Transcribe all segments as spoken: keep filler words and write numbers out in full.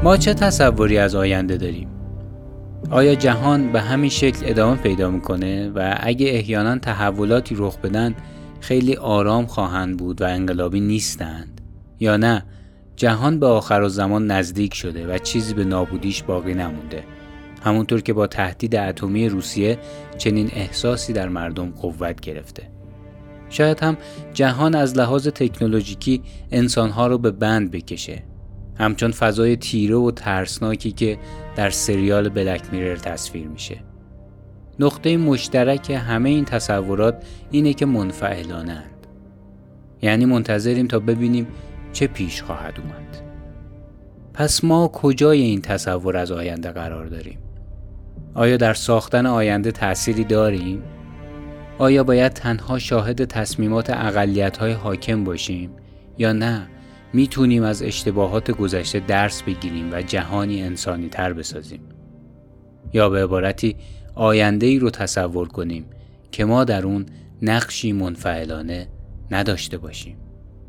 ما چه تصوری از آینده داریم؟ آیا جهان به همین شکل ادامه پیدا میکنه و اگه احیانا تحولاتی رخ بدن خیلی آرام خواهند بود و انقلابی نیستند؟ یا نه جهان به آخرالزمان نزدیک شده و چیزی به نابودیش باقی نمونده، همونطور که با تهدید اتمی روسیه چنین احساسی در مردم قوت گرفته؟ شاید هم جهان از لحاظ تکنولوژیکی انسانها رو به بند بکشه، همچون فضای تیره و ترسناکی که در سریال بلک میرر تصویر میشه. نقطه مشترک همه این تصورات اینه که منفعلانند، یعنی منتظریم تا ببینیم چه پیش خواهد اومد. پس ما کجای این تصور از آینده قرار داریم؟ آیا در ساختن آینده تأثیری داریم؟ آیا باید تنها شاهد تصمیمات اقلیت‌های حاکم باشیم یا نه میتونیم از اشتباهات گذشته درس بگیریم و جهانی انسانی تر بسازیم؟ یا به عبارتی آینده‌ای رو تصور کنیم که ما در اون نقشی منفعلانه نداشته باشیم؟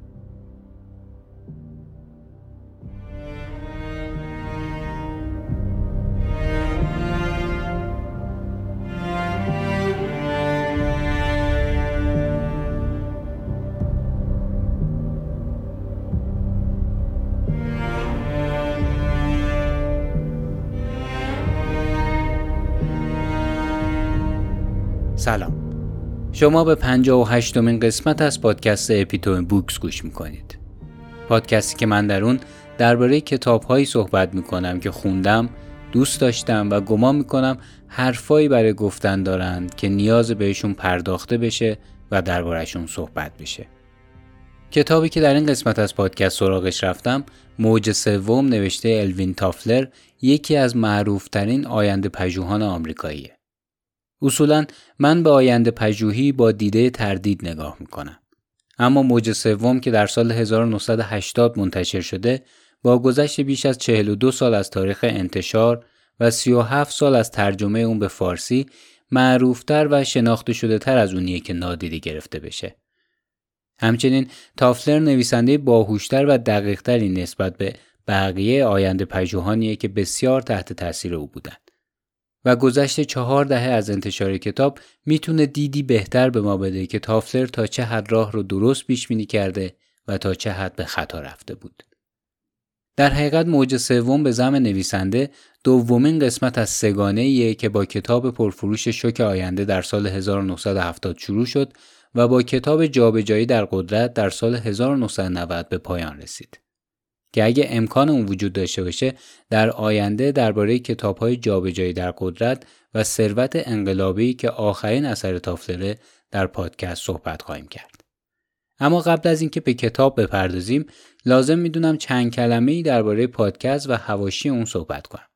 سلام، شما به پنجاه و هشتمین قسمت از پادکست اپیتوم بوکس گوش میکنید. پادکستی که من در اون درباره کتاب‌هایی صحبت میکنم که خوندم، دوست داشتم و گمان میکنم حرفایی برای گفتن دارند که نیاز بهشون پرداخته بشه و درباره‌شون صحبت بشه. کتابی که در این قسمت از پادکست سراغش رفتم، موج سوم نوشته الوین تافلر، یکی از معروف‌ترین آینده پژوهان آمریکاییه. اصولاً من به آینده پژوهی با دیده تردید نگاه میکنم. اما موج سوم که در سال هزار و نهصد و هشتاد منتشر شده، با گذشت بیش از چهل و دو سال از تاریخ انتشار و سی و هفت سال از ترجمه اون به فارسی، معروفتر و شناخته شده تر از اونیه که نادیده گرفته بشه. همچنین تافلر نویسنده باهوشتر و دقیقتری نسبت به بقیه آینده پژوهانیه که بسیار تحت تاثیر او بودن. و گذشت چهار دهه از انتشار کتاب میتونه دیدی بهتر به ما بده که تافلر تا چه حد راه رو درست پیش بینی کرده و تا چه حد به خطا رفته بود. در حقیقت موج سوم به زعم نویسنده دومین قسمت از سگانه‌ایه که با کتاب پرفروش شوک آینده در سال هزار و نهصد و هفتاد شروع شد و با کتاب جابجایی در قدرت در سال هزار و نهصد و نود به پایان رسید. که اگه امکان اون وجود داشته باشه در آینده درباره کتاب‌های جابجایی در قدرت و ثروت انقلابی که آخرین اثر تافلره در پادکست صحبت خواهیم کرد. اما قبل از اینکه به کتاب بپردازیم لازم میدونم چند کلمه‌ای درباره پادکست و حواشی اون صحبت کنم.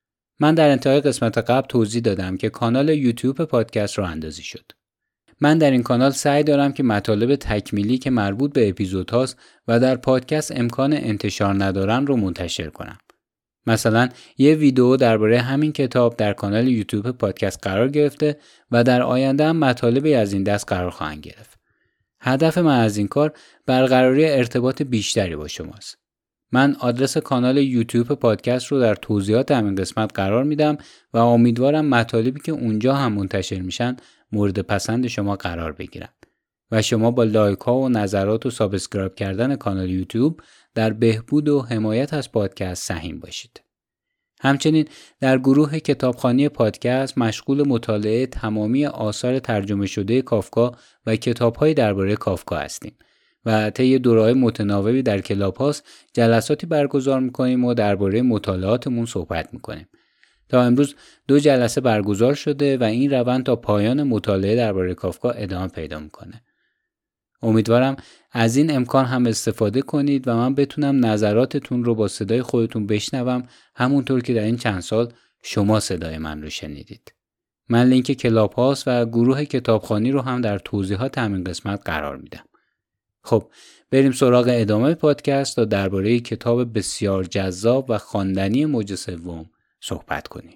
من در انتهای قسمت قبل توضیح دادم که کانال یوتیوب پادکست راه اندازی شد. من در این کانال سعی دارم که مطالب تکمیلی که مربوط به اپیزودهاست و در پادکست امکان انتشار ندارن رو منتشر کنم. مثلا یه ویدیو درباره همین کتاب در کانال یوتیوب پادکست قرار گرفته و در آینده هم مطالبی از این دست قرار خواهند گرفت. هدف من از این کار برقراری ارتباط بیشتری با شماست. من آدرس کانال یوتیوب پادکست رو در توضیحات همین قسمت قرار میدم و امیدوارم مطالبی که اونجا هم منتشر میشن مورد پسند شما قرار بگیرن و شما با لایک ها و نظرات و سابسکرایب کردن کانال یوتیوب در بهبود و حمایت از پادکست سهیم باشید. همچنین در گروه کتابخوانی پادکست مشغول مطالعه تمامی آثار ترجمه شده کافکا و کتاب‌های درباره کافکا هستیم و طی دوره‌های متناوبی در کلاب‌هاوس جلساتی برگزار می‌کنیم و درباره مطالعاتمون صحبت می‌کنیم. تا امروز دو جلسه برگزار شده و این روند تا پایان مطالعه درباره کافکا ادامه پیدا می‌کنه. امیدوارم از این امکان هم استفاده کنید و من بتونم نظراتتون رو با صدای خودتون بشنوم، همونطور که در این چند سال شما صدای من رو شنیدید. من لینک کلاب‌هاوس و گروه کتابخوانی رو هم در توضیحات همین قسمت قرار میدم. خب بریم سراغ ادامه پادکست تا درباره کتاب بسیار جذاب و خواندنی موج سوم صحبت کنیم.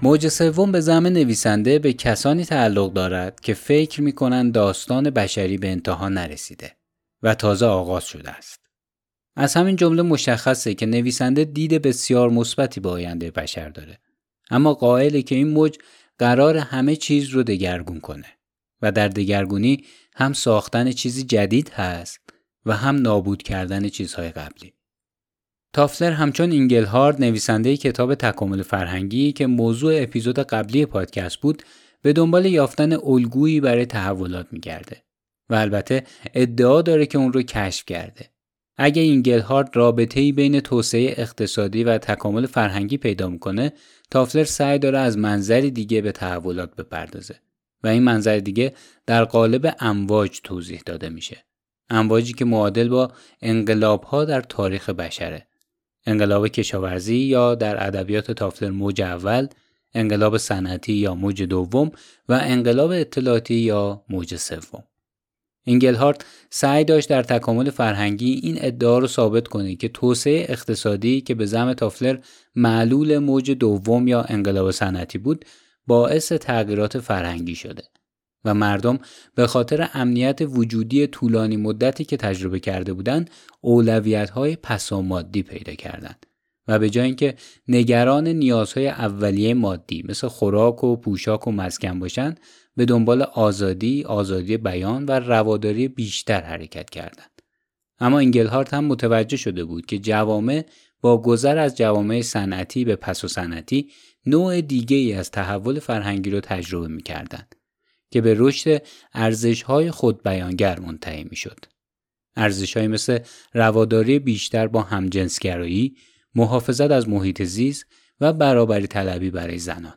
موج سوم به زعم نویسنده به کسانی تعلق دارد که فکر می‌کنند داستان بشری به انتها نرسیده و تازه آغاز شده است. از همین جمله مشخصه که نویسنده دید بسیار مثبتی به آینده بشر داره، اما قائله که این موج قرار همه چیز رو دگرگون کنه و در دگرگونی هم ساختن چیزی جدید هست و هم نابود کردن چیزهای قبلی. تافلر همچون اینگلهارد نویسنده کتاب تکامل فرهنگی که موضوع اپیزود قبلی پادکست بود به دنبال یافتن الگویی برای تحولات میگرده و البته ادعا داره که اون رو کشف کرده. اگه اینگلهارد رابطه‌ای بین توسعه اقتصادی و تکامل فرهنگی پیدا میکنه، تافلر سعی داره از منظری دیگه به تحولات بپردازه و این منظر دیگه در قالب امواج توضیح داده میشه. امواجی که معادل با انقلاب‌ها در تاریخ بشره. انقلاب کشاورزی یا در ادبیات تافلر موج اول، انقلاب صنعتی یا موج دوم و انقلاب اطلاعاتی یا موج سوم. اینگلهارد سعی داشت در تکامل فرهنگی این ادعا رو ثابت کنه که توسعه اقتصادی که به زعم تافلر معلول موج دوم یا انقلاب صنعتی بود، باعث تغییرات فرهنگی شده و مردم به خاطر امنیت وجودی طولانی مدتی که تجربه کرده بودند، اولویت‌های پسامادی پیدا کردند و به جای اینکه نگران نیازهای اولیه مادی مثل خوراک و پوشاک و مسکن باشند، به دنبال آزادی، آزادی بیان و رواداری بیشتر حرکت کردند. اما اینگلهارد هم متوجه شده بود که جوامع با گذر از جوامع صنعتی به پسوصنعتی نوع دیگه‌ای از تحول فرهنگی رو تجربه می‌کردند که به رشد ارزش‌های خودبیانگر منتهی می‌شد. ارزش‌هایی مثل رواداری بیشتر با همجنسگرایی، محافظت از محیط زیست و برابری طلبی برای زنان.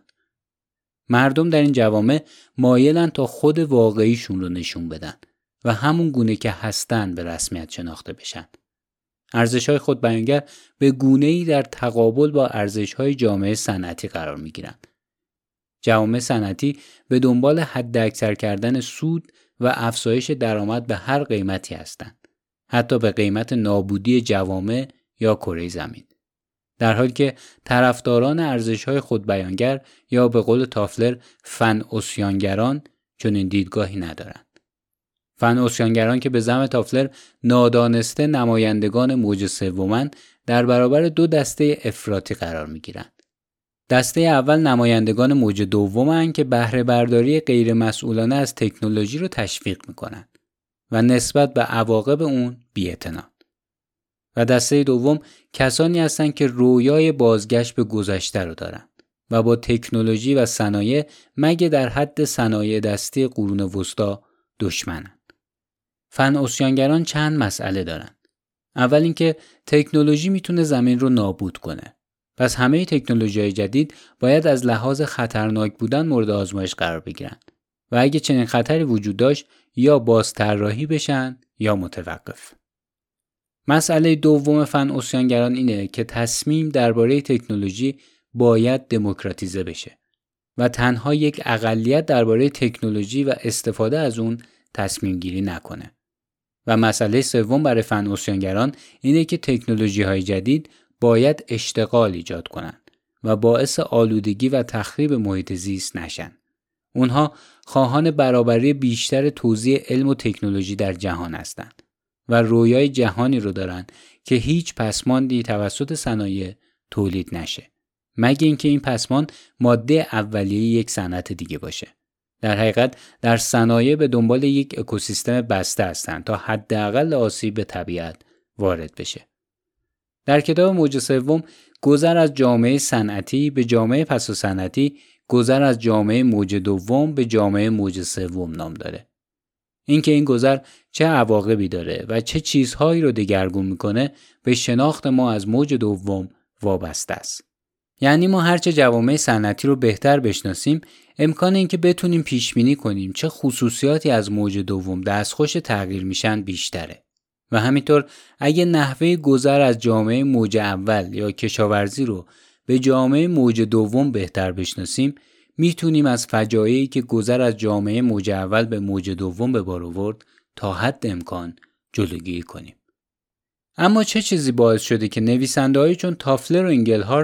مردم در این جوامع مایلن تا خود واقعیشون رو نشون بدن و همون گونه که هستن به رسمیت شناخته بشن. ارزش‌های خودبیانگر به گونه‌ای در تقابل با ارزش‌های جامعه صنعتی قرار می‌گیرند. جوامع صنعتی به دنبال حداکثر کردن سود و افزایش درآمد به هر قیمتی هستند، حتی به قیمت نابودی جوامع یا کره زمین. در حالی که طرفداران ارزش‌های خودبیانگر یا به قول تافلر فن عصیانگران چنین دیدگاهی ندارند. فن عصیانگران که به زعم تافلر نادانسته نمایندگان موج سومن در برابر دو دسته افراطی قرار می‌گیرند. دسته اول نمایندگان موج دومن که بهره برداری غیر مسئولانه از تکنولوژی رو تشویق می‌کنند و نسبت به عواقب اون بی‌اعتنا. و دسته دوم کسانی هستند که رویای بازگشت به گذشته رو دارن و با تکنولوژی و صنایع مگه در حد صنایع دستی قرون وسطا دشمنن. فن عصیانگران چند مسئله دارن. اول اینکه تکنولوژی میتونه زمین رو نابود کنه. پس همه تکنولوژی‌های جدید باید از لحاظ خطرناک بودن مورد آزمایش قرار بگیرن و اگه چنین خطری وجود داشت یا بازطراحی بشن یا متوقف. مسئله دوم فن عصیانگران اینه که تصمیم درباره تکنولوژی باید دموکراتیزه بشه و تنها یک اقلیت درباره تکنولوژی و استفاده از اون تصمیم گیری نکنه. و مسئله سوم برای فن عصیانگران اینه که تکنولوژی‌های جدید باید اشتغال ایجاد کنن و باعث آلودگی و تخریب محیط زیست نشن. اونها خواهان برابری بیشتر توزیع علم و تکنولوژی در جهان هستند و رویای جهانی رو دارن که هیچ پسماندی توسط صنایع تولید نشه، مگه اینکه این پسماند ماده اولیه یک صنعت دیگه باشه. در حقیقت در صنایع به دنبال یک اکوسیستم بسته هستند تا حداقل آسیب به طبیعت وارد بشه. در کتاب موج سوم گذر از جامعه صنعتی به جامعه پسوصنعتی، گذر از جامعه موج دوم به جامعه موج سوم نام داره. اینکه این گذر چه عواقبی داره و چه چیزهایی رو دگرگون میکنه به شناخت ما از موج دوم وابسته است. یعنی ما هرچه جوامع صنعتی رو بهتر بشناسیم، امکان اینکه بتونیم پیش بینی کنیم چه خصوصیاتی از موج دوم دستخوش تغییر میشن بیشتره. و همینطور اگه نحوه گذر از جامعه موج اول یا کشاورزی رو به جامعه موج دوم بهتر بشناسیم، میتونیم از فجایعی که گذر از جامعه موج اول به موج دوم به بار آورد تا حد امکان جلوگیری کنیم. اما چه چیزی باعث شده که نویسنده‌هایی چون تافلر و اینگلهارد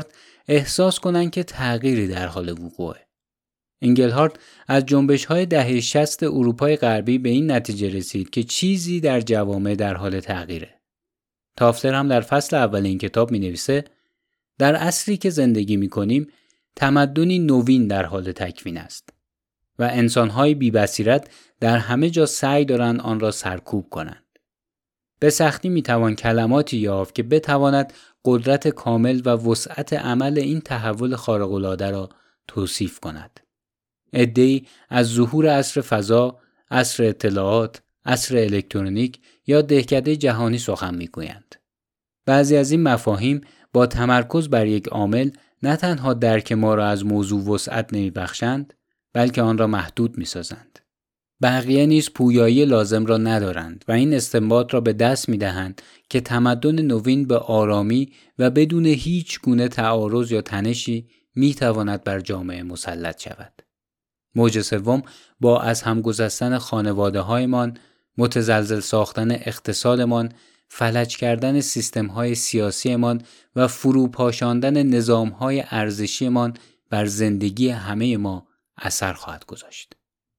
احساس کنن که تغییری در حال وقوعه. انگلهارت از جنبش‌های دهه شصت اروپای غربی به این نتیجه رسید که چیزی در جوامع در حال تغییره. تافلر هم در فصل اول این کتاب می‌نویسه در عصری که زندگی می‌کنیم تمدنی نوین در حال تکوین است و انسان‌های بی‌بصیرت در همه جا سعی دارند آن را سرکوب کنند. به سختی می‌توان کلماتی یافت که بتواند قدرت کامل و وسعت عمل این تحول خارق‌العاده را توصیف کند. عده‌ای از ظهور عصر فضا، عصر اطلاعات، عصر الکترونیک یا دهکده جهانی سخن می‌گویند. بعضی از این مفاهیم با تمرکز بر یک عامل نه تنها درک ما را از موضوع وسعت نمی‌بخشند، بلکه آن را محدود می‌سازند. بقیه نیز پویایی لازم را ندارند و این استنباط را به دست می‌دهند که تمدن نوین به آرامی و بدون هیچ گونه تعارض یا تنشی می‌تواند بر جامعه مسلط شود. موج سوم با از هم گسستن خانواده‌هایمان، متزلزل ساختن اقتصادمان، فلج کردن سیستم‌های سیاسیمان و فروپاشاندن نظام‌های ارزشیمان بر زندگی همه ما اثر خواهد گذاشت.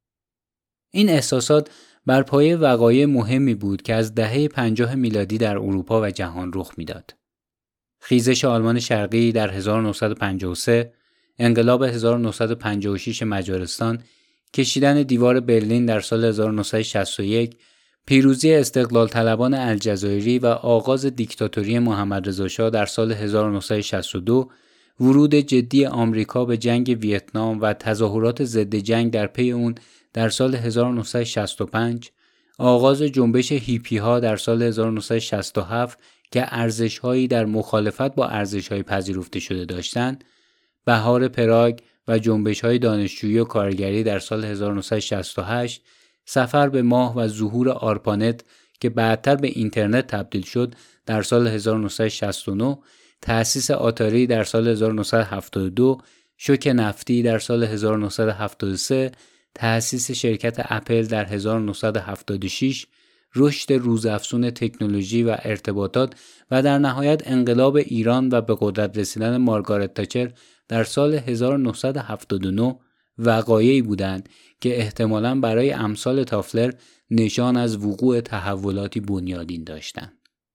این احساسات بر پایه وقایع مهمی بود که از دهه پنجاه میلادی در اروپا و جهان رخ میداد. خیزش آلمان شرقی در هزار و نهصد و پنجاه و سه، انقلاب هزار و نهصد و پنجاه و شش مجارستان، کشیدن دیوار برلین در سال هزار و نهصد و شصت و یک، پیروزی استقلال طلبان الجزایری و آغاز دیکتاتوری محمد رضا شاه در سال هزار و نهصد و شصت و دو، ورود جدی آمریکا به جنگ ویتنام و تظاهرات ضد جنگ در پی اون در سال هزار و نهصد و شصت و پنج، آغاز جنبش هیپی ها در سال هزار و نهصد و شصت و هفت که ارزش‌هایی در مخالفت با ارزش‌های پذیرفته شده داشتند، بهار پراگ و جنبش‌های دانشجویی و کارگری در سال هزار و نهصد و شصت و هشت، سفر به ماه و ظهور آرپانت که بعدتر به اینترنت تبدیل شد در سال هزار و نهصد و شصت و نه، تأسیس آتاری در سال هزار و نهصد و هفتاد و دو، شوک نفتی در سال هزار و نهصد و هفتاد و سه، تأسیس شرکت اپل در هزار و نهصد و هفتاد و شش، رشد روزافزون تکنولوژی و ارتباطات و در نهایت انقلاب ایران و به قدرت رسیدن مارگارت تاچر در سال هزار و نهصد و هفتاد و نه وقایعی بودند که احتمالاً برای امثال تافلر نشان از وقوع تحولاتی بنیادین داشتند.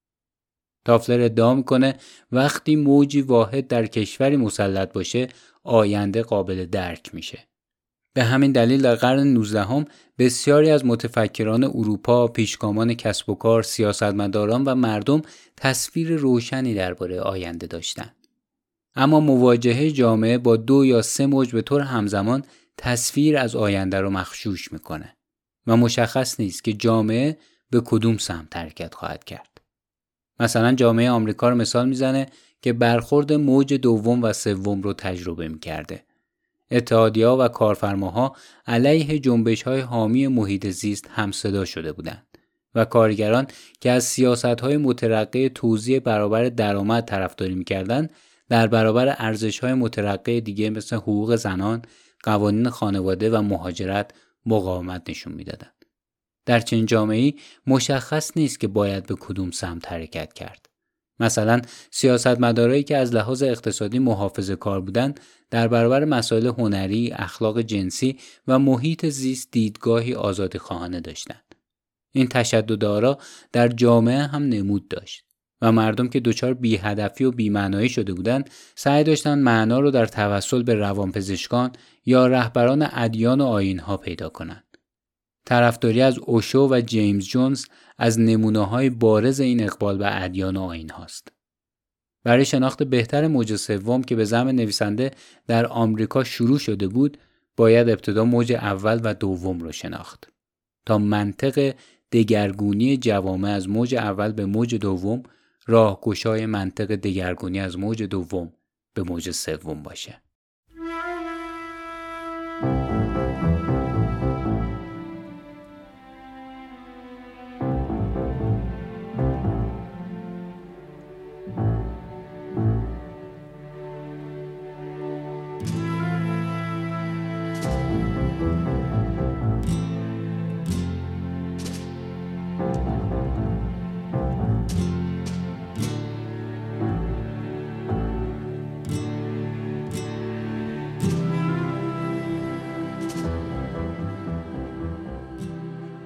تافلر ادعا می‌کنه وقتی موجی واحد در کشوری مسلط باشه، آینده قابل درک میشه. به همین دلیل در قرن نوزدهم بسیاری از متفکران اروپا، پیشگامان کسب و کار، سیاستمداران و مردم تصویر روشنی درباره آینده داشتند. اما مواجهه جامعه با دو یا سه موج به طور همزمان تصویر از آینده رو مغشوش میکنه و مشخص نیست که جامعه به کدوم سمت حرکت خواهد کرد. مثلا جامعه آمریکا رو مثال میزنه که برخورد موج دوم و سوم رو تجربه میکرده. اتحادیه‌ها و کارفرماها علیه جنبش‌های حامی محیط زیست همصدا شده بودند و کارگران که از سیاست‌های مترقی توزیع برابر درآمد طرفداری می‌کردند، در برابر ارزش‌های مترقی دیگه مثل حقوق زنان، قوانین خانواده و مهاجرت مقاومت نشون می‌دادند. در چنین جامعه‌ای مشخص نیست که باید به کدوم سمت حرکت کرد. مثلا سیاستمدارایی که از لحاظ اقتصادی محافظه‌کار بودند، در برابر مسائل هنری، اخلاق جنسی و محیط زیست دیدگاهی آزادی‌خواهانه داشتند. این تشددآرا در جامعه هم نمود داشت و مردم که دچار بی‌هدفی و بی‌معنایی شده بودند، سعی داشتند معنا رو در توسل به روانپزشکان یا رهبران ادیان و آیین‌ها پیدا کنند. طرفداری از اوشو و جیمز جونز از نمونه‌های بارز این اقبال به ادیان و آیین هاست. برای شناخت بهتر موج سوم که به زعم نویسنده در آمریکا شروع شده بود، باید ابتدا موج اول و دوم رو شناخت. تا منطق دگرگونی جوامع از موج اول به موج دوم، راهگشای منطق دگرگونی از موج دوم به موج سوم باشه.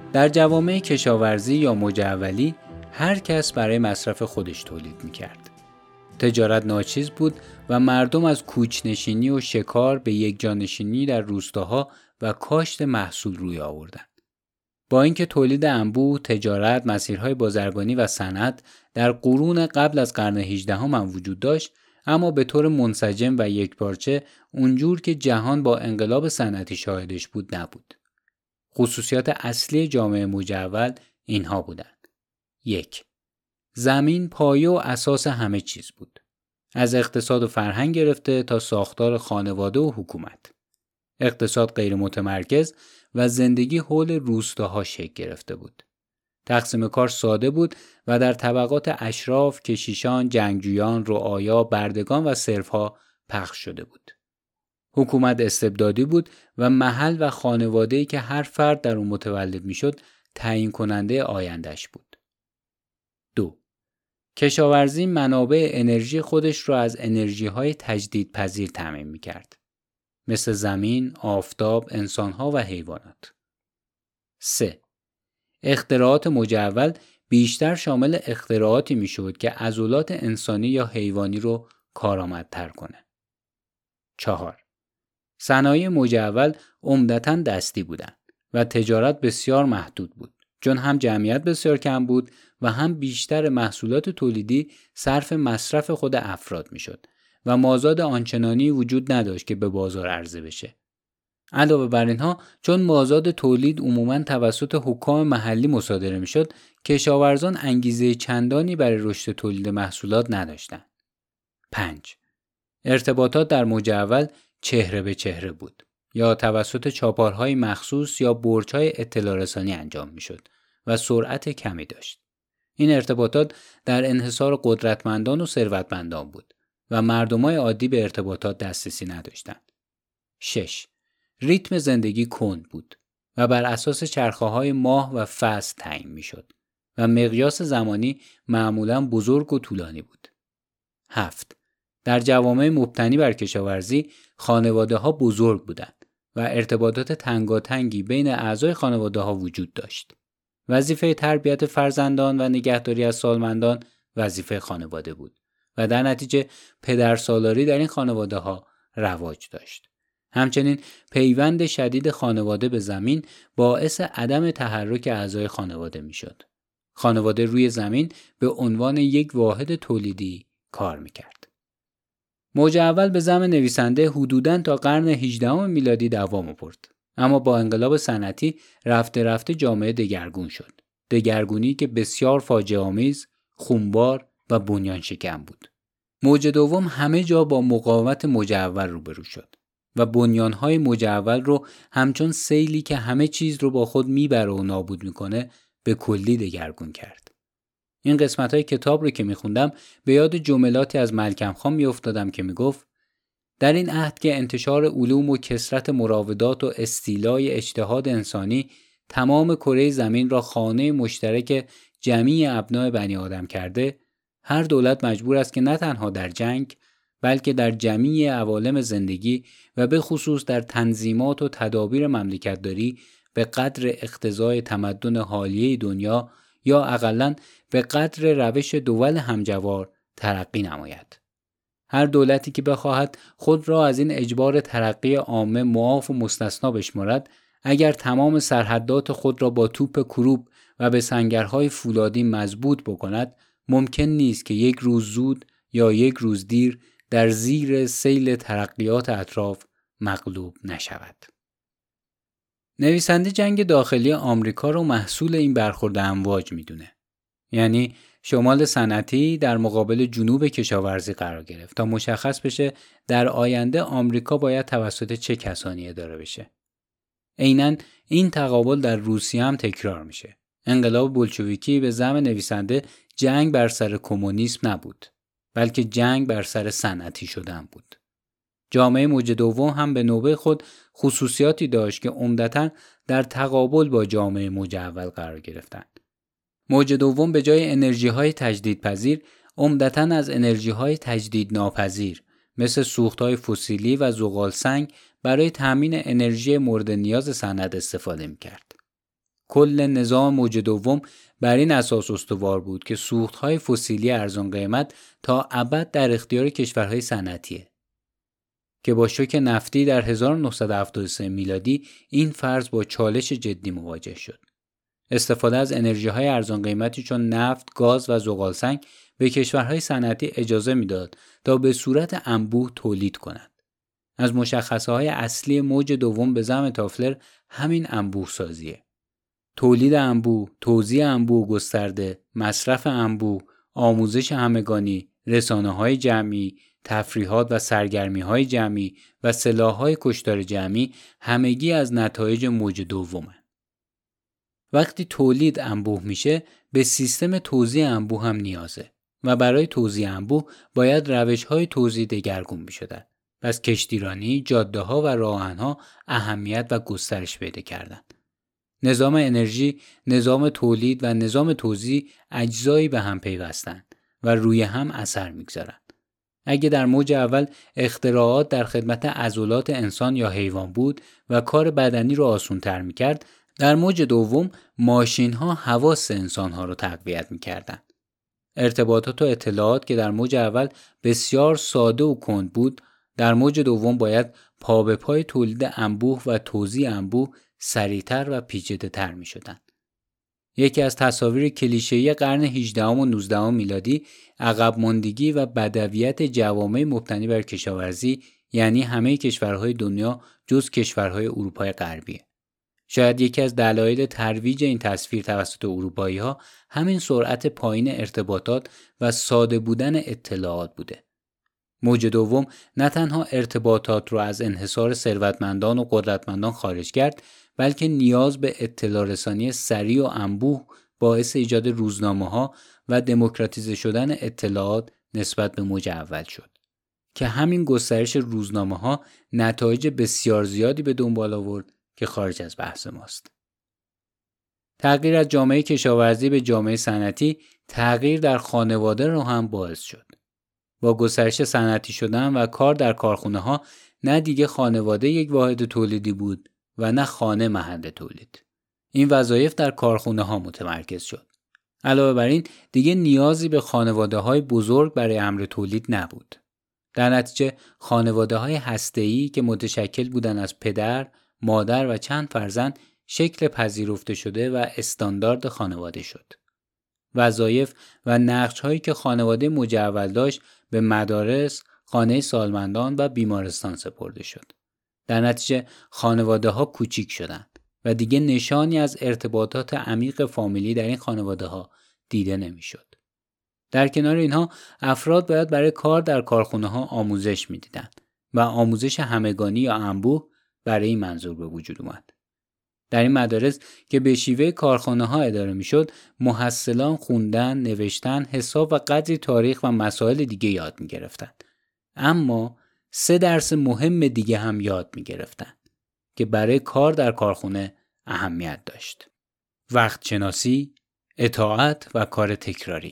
در جوامع کشاورزی یا مجولی هر کس برای مصرف خودش تولید می‌کرد. تجارت ناچیز بود و مردم از کوچ‌نشینی و شکار به یکجانشینی در روستاها و کاشت محصول روی آوردند. با اینکه تولید انبوه، تجارت، مسیرهای بازرگانی و صنعت در قرون قبل از قرن هجدهم هم وجود داشت، اما به طور منسجم و یکپارچه اونجور که جهان با انقلاب صنعتی شاهدش بود نبود. خصوصیات اصلی جامعه مجول اینها بودند. یک، زمین پایه و اساس همه چیز بود. از اقتصاد و فرهنگ گرفته تا ساختار خانواده و حکومت. اقتصاد غیر متمرکز و زندگی حول روستاها شکل گرفته بود. تقسیم کار ساده بود و در طبقات اشراف، کشیشان، جنگجویان، رعایا، بردگان و صرفها پخش شده بود. حکومت استبدادی بود و محل و خانواده‌ای که هر فرد در اون متولد میشد تعیین کننده آیندهش بود. دو، کشاورزی منابع انرژی خودش را از انرژی‌های تجدیدپذیر تامین می‌کرد، مثل زمین، آفتاب، انسان‌ها و حیوانات. سه، اختراعات مجول بیشتر شامل اختراعاتی میشد که عضلات انسانی یا حیوانی رو کارآمدتر کنه. چهار، صنایع مجول عمدتاً دستی بودند و تجارت بسیار محدود بود، چون هم جمعیت بسیار کم بود و هم بیشتر محصولات تولیدی صرف مصرف خود افراد میشد و مازاد آنچنانی وجود نداشت که به بازار عرضه بشه. علاوه بر اینها، چون مازاد تولید عموماً توسط حکام محلی مصادره میشد، کشاورزان انگیزه چندانی برای رشد تولید محصولات نداشتند. پنج، ارتباطات در مجول چهره به چهره بود یا توسط چاپارهای مخصوص یا برج‌های اطلاع رسانی انجام میشد و سرعت کمی داشت. این ارتباطات در انحصار قدرتمندان و ثروتمندان بود و مردمای عادی به ارتباطات دسترسی نداشتند. شش، ریتم زندگی کند بود و بر اساس چرخه‌های ماه و فصل تعیین میشد و مقیاس زمانی معمولاً بزرگ و طولانی بود. هفت، در جوامع مبتنی بر کشاورزی خانواده‌ها بزرگ بودند و ارتباطات تنگاتنگی بین اعضای خانواده‌ها وجود داشت. وظیفه تربیت فرزندان و نگهداری از سالمندان وظیفه خانواده بود و در نتیجه پدرسالاری در این خانواده‌ها رواج داشت. همچنین پیوند شدید خانواده به زمین باعث عدم تحرک اعضای خانواده میشد. خانواده روی زمین به عنوان یک واحد تولیدی کار میکرد. موج اول به زعم نویسنده حدوداً تا قرن هجدهم میلادی دوام آورد، اما با انقلاب صنعتی رفته رفته جامعه دگرگون شد. دگرگونی که بسیار فاجعه آمیز، خونبار و بنیان شکن بود. موج دوم همه جا با مقاومت موج اول روبرو شد و بنیانهای موج اول رو همچون سیلی که همه چیز رو با خود میبره و نابود میکنه به کلی دگرگون کرد. این قسمت‌های کتاب رو که میخوندم به یاد جملاتی از ملکم خان میافتادم که میگفت در این عهد که انتشار علوم و کثرت مراودات و استیلای اجتهاد انسانی تمام کره زمین را خانه مشترک جمیع ابناء بنی آدم کرده، هر دولت مجبور است که نه تنها در جنگ بلکه در جمیع عوالم زندگی و به خصوص در تنظیمات و تدابیر مملکتداری به قدر اقتضای تمدن حالیه دنیا یا اقلن به قدر روش دول همجوار ترقی نماید. هر دولتی که بخواهد خود را از این اجبار ترقی عامه معاف و مستثنا بشمارد، اگر تمام سرحدات خود را با توپ کروب و به سنگرهای فولادی مضبوط بکند، ممکن نیست که یک روز زود یا یک روز دیر در زیر سیل ترقیات اطراف مغلوب نشود. نویسنده جنگ داخلی آمریکا رو محصول این برخورد امواج میدونه. یعنی شمال صنعتی در مقابل جنوب کشاورزی قرار گرفت تا مشخص بشه در آینده آمریکا باید توسط چه کسانی اداره بشه. عیناً این تقابل در روسیه هم تکرار میشه. انقلاب بولشویکی به زعم نویسنده جنگ بر سر کمونیسم نبود، بلکه جنگ بر سر صنعتی شدن بود. جامعه موج دوم هم به نوبه خود خصوصیاتی داشت که عمدتاً در تقابل با جامعه موج اول قرار گرفتند. موج دوم به جای انرژی‌های تجدیدپذیر عمدتاً از انرژی‌های تجدیدناپذیر مثل سوخت‌های فسیلی و زغال سنگ برای تامین انرژی مورد نیاز صنعت استفاده می‌کرد. کل نظام موج دوم بر این اساس استوار بود که سوخت‌های فسیلی ارزان قیمت تا ابد در اختیار کشورهای صنعتیه که با شوک نفتی در هزار و نهصد و هفتاد و سه میلادی این فرض با چالش جدی مواجه شد. استفاده از انرژی‌های ارزان قیمتی چون نفت، گاز و زغالسنگ به کشورهای صنعتی اجازه میداد تا به صورت انبوه تولید کنند. از مشخصه‌های اصلی موج دوم به زعم تافلر همین انبوه سازیه. تولید انبوه، توزیع انبوه گسترده، مصرف انبوه، آموزش همگانی، رسانه‌های جمعی، تفریحات و سرگرمی‌های جمعی و سلاح‌های کشتار جمعی همگی از نتایج موج دومه. وقتی تولید انبوه میشه به سیستم توزیع انبوه هم نیازه و برای توزیع انبوه باید روش‌های توزیع دگرگون می‌شدن. پس کشتیرانی، جاده‌ها و راه‌آهن‌ها اهمیت و گسترش پیدا کردند. نظام انرژی، نظام تولید و نظام توزیع اجزایی به هم پیوستند و روی هم اثر می‌گذارند. اگه در موج اول اختراعات در خدمت عضلات انسان یا حیوان بود و کار بدنی رو آسان‌تر می‌کرد، در موج دوم ماشین‌ها حواس انسان‌ها رو تقویت می‌کردند. ارتباطات و اطلاعات که در موج اول بسیار ساده و کند بود، در موج دوم باید پا به پای تولید انبوه و توزیع انبوه سریعتر و پیچیده‌تر می‌شدند. یکی از تصاویر کلیشه‌ای قرن هجدهم و نوزدهم میلادی عقب ماندگی و بدویت جوامع مبتنی بر کشاورزی، یعنی همه کشورهای دنیا جز کشورهای اروپای غربی. شاید یکی از دلایل ترویج این تصویر توسط اروپایی‌ها همین سرعت پایین ارتباطات و ساده بودن اطلاعات بوده. موج دوم نه تنها ارتباطات رو از انحصار ثروتمندان و قدرتمندان خارج کرد، بلکه نیاز به اطلاع رسانی سریع و انبوه باعث ایجاد روزنامه‌ها و دموکراتیزه شدن اطلاعات نسبت به موج اول شد که همین گسترش روزنامه‌ها نتایج بسیار زیادی به دنبال آورد که خارج از بحث ماست. تغییر از جامعه کشاورزی به جامعه صنعتی تغییر در خانواده رو هم باعث شد. با گسترش صنعتی شدن و کار در کارخانه‌ها نه دیگه خانواده یک واحد تولیدی بود و نه خانه محل تولید. این وظایف در کارخانه‌ها متمرکز شد. علاوه بر این دیگه نیازی به خانواده‌های بزرگ برای امر تولید نبود. در نتیجه خانواده‌های هسته‌ای که متشکل بودند از پدر، مادر و چند فرزند شکل پذیرفته شده و استاندارد خانواده شد. وظایف و نقش‌هایی که خانواده موج اول داشت به مدارس، خانه سالمندان و بیمارستان سپرده شد. در نتیجه خانواده‌ها کوچیک شدند و دیگه نشانی از ارتباطات عمیق فامیلی در این خانواده‌ها دیده نمی‌شد. در کنار اینها افراد باید برای کار در کارخانه‌ها آموزش می‌دیدند و آموزش همگانی یا انبوه برای این منظور به وجود اومد. در این مدارس که به شیوه کارخانه‌ها اداره می‌شد، محصلان خوندن، نوشتن، حساب و قدری تاریخ و مسائل دیگه یاد می‌گرفتند. اما سه درس مهم دیگه هم یاد می‌گرفتند که برای کار در کارخانه اهمیت داشت: وقت شناسی، اطاعت و کار تکراری.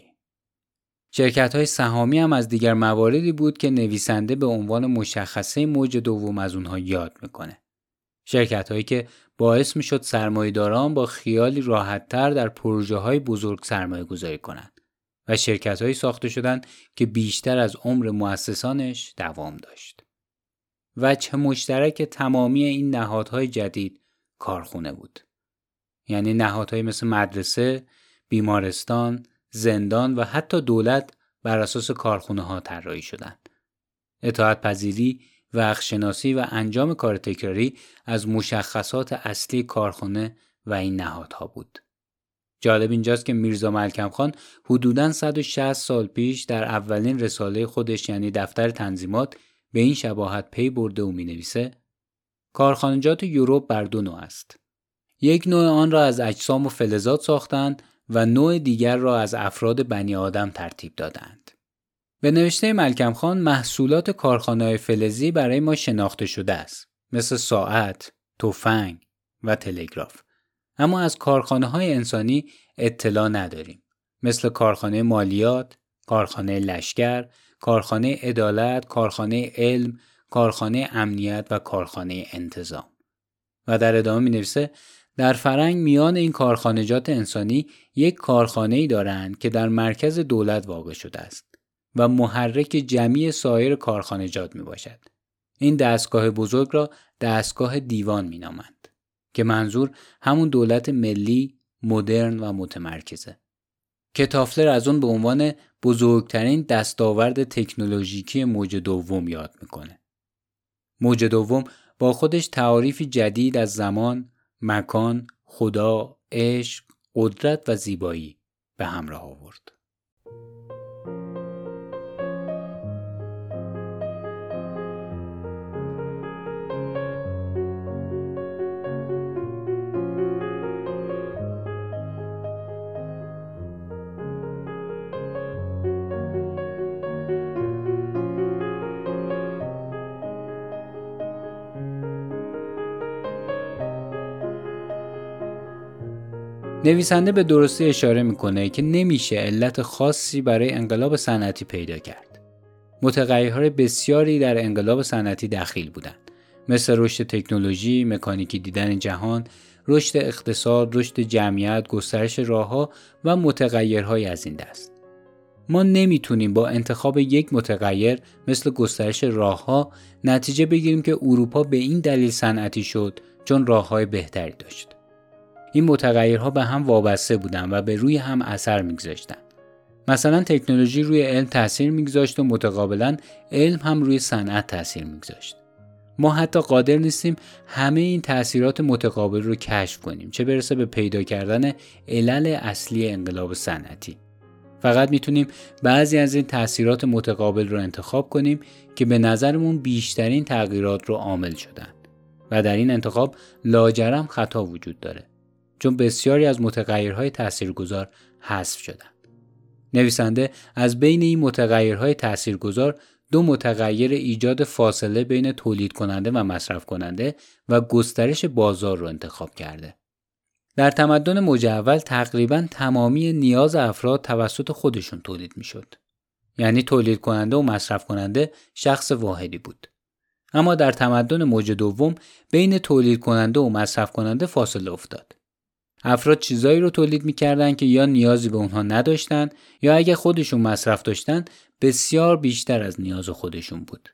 شرکت‌های سهامی هم از دیگر مواردی بود که نویسنده به عنوان مشخصه موج دوم از اونها یاد می‌کنه. شرکت‌هایی که باعث می‌شد سرمایه‌داران با خیالی راحت‌تر در پروژه‌های بزرگ سرمایه‌گذاری کنند و شرکت‌هایی ساخته شدند که بیشتر از عمر مؤسسانش دوام داشت. وجه مشترک تمامی این نهادهای جدید کارخونه بود. یعنی نهادهایی مثل مدرسه، بیمارستان، زندان و حتی دولت بر اساس کارخانه‌ها طراحی شدند. اطاعت پذیری، وقت شناسی و انجام کار تکراری از مشخصات اصلی کارخانه و این نهادها بود. جالب اینجاست که میرزا ملکم خان حدوداً صد و شصت سال پیش در اولین رساله خودش یعنی دفتر تنظیمات به این شباهت پی برده و می‌نویسه: کارخانجات یوروپ بر دو نوع است. یک نوع آن را از اجسام و فلزات ساختند و نوع دیگر را از افراد بنی آدم ترتیب دادند. به نوشته ملکم خان محصولات کارخانه‌های فلزی برای ما شناخته شده است، مثل ساعت، تفنگ و تلگراف. اما از کارخانه‌های انسانی اطلاع نداریم، مثل کارخانه مالیات، کارخانه لشکر، کارخانه عدالت، کارخانه علم، کارخانه امنیت و کارخانه انتظام. و در ادامه می‌نویسه: در فرنگ میان این کارخانجات انسانی یک کارخانه‌ای دارند که در مرکز دولت واقع شده است و محرک جمعی سایر کارخانجات می باشد. این دستگاه بزرگ را دستگاه دیوان می نامند که منظور همون دولت ملی، مدرن و متمرکزه. که تافلر از اون به عنوان بزرگترین دستاورد تکنولوژیکی موج دوم یاد میکنه. موج دوم با خودش تعاریفی جدید از زمان، مکان، خدا، عشق، قدرت و زیبایی به همراه آورد. نویسنده به درستی اشاره میکنه که نمیشه علت خاصی برای انقلاب صنعتی پیدا کرد. متغیرهای بسیاری در انقلاب صنعتی دخیل بودند، مثل رشد تکنولوژی، مکانیکی دیدن جهان، رشد اقتصاد، رشد جمعیت، گسترش راهها و متغیرهای از این دست. ما نمیتونیم با انتخاب یک متغیر مثل گسترش راهها نتیجه بگیریم که اروپا به این دلیل صنعتی شد چون راههای بهتری داشت. این متغیرها به هم وابسته بودند و به روی هم اثر میگذاشتند. مثلا تکنولوژی روی علم تاثیر میگذاشت و متقابلا علم هم روی صنعت تاثیر میگذاشت. ما حتی قادر نیستیم همه این تاثیرات متقابل رو کشف کنیم، چه برسه به پیدا کردن علل اصلی انقلاب صنعتی. فقط میتونیم بعضی از این تاثیرات متقابل رو انتخاب کنیم که به نظرمون بیشترین تغییرات رو عامل شدن و در این انتخاب لاجرم خطا وجود داره، چون بسیاری از متغیرهای تاثیرگذار حذف شدند. نویسنده از بین این متغیرهای تاثیرگذار دو متغیر ایجاد فاصله بین تولید کننده و مصرف کننده و گسترش بازار رو انتخاب کرده. در تمدن موج اول تقریباً تمامی نیاز افراد توسط خودشون تولید میشد. یعنی تولید کننده و مصرف کننده شخص واحدی بود. اما در تمدن موج دوم بین تولید کننده و مصرف کننده فاصله افتاد. افراد چیزایی رو تولید می‌کردن که یا نیازی به اونها نداشتن یا اگه خودشون مصرف داشتن بسیار بیشتر از نیاز خودشون بود.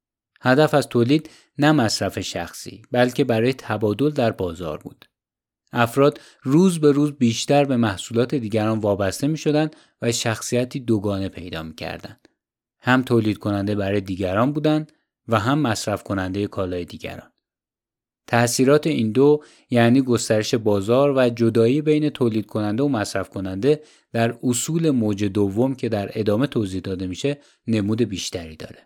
هدف از تولید نه مصرف شخصی بلکه برای تبادل در بازار بود. افراد روز به روز بیشتر به محصولات دیگران وابسته می‌شدن و شخصیتی دوگانه پیدا می‌کردند. هم تولید کننده برای دیگران بودند و هم مصرف کننده کالای دیگران. تأثیرات این دو یعنی گسترش بازار و جدایی بین تولید کننده و مصرف کننده در اصول موج دوم که در ادامه توضیح داده میشه نمود بیشتری داره.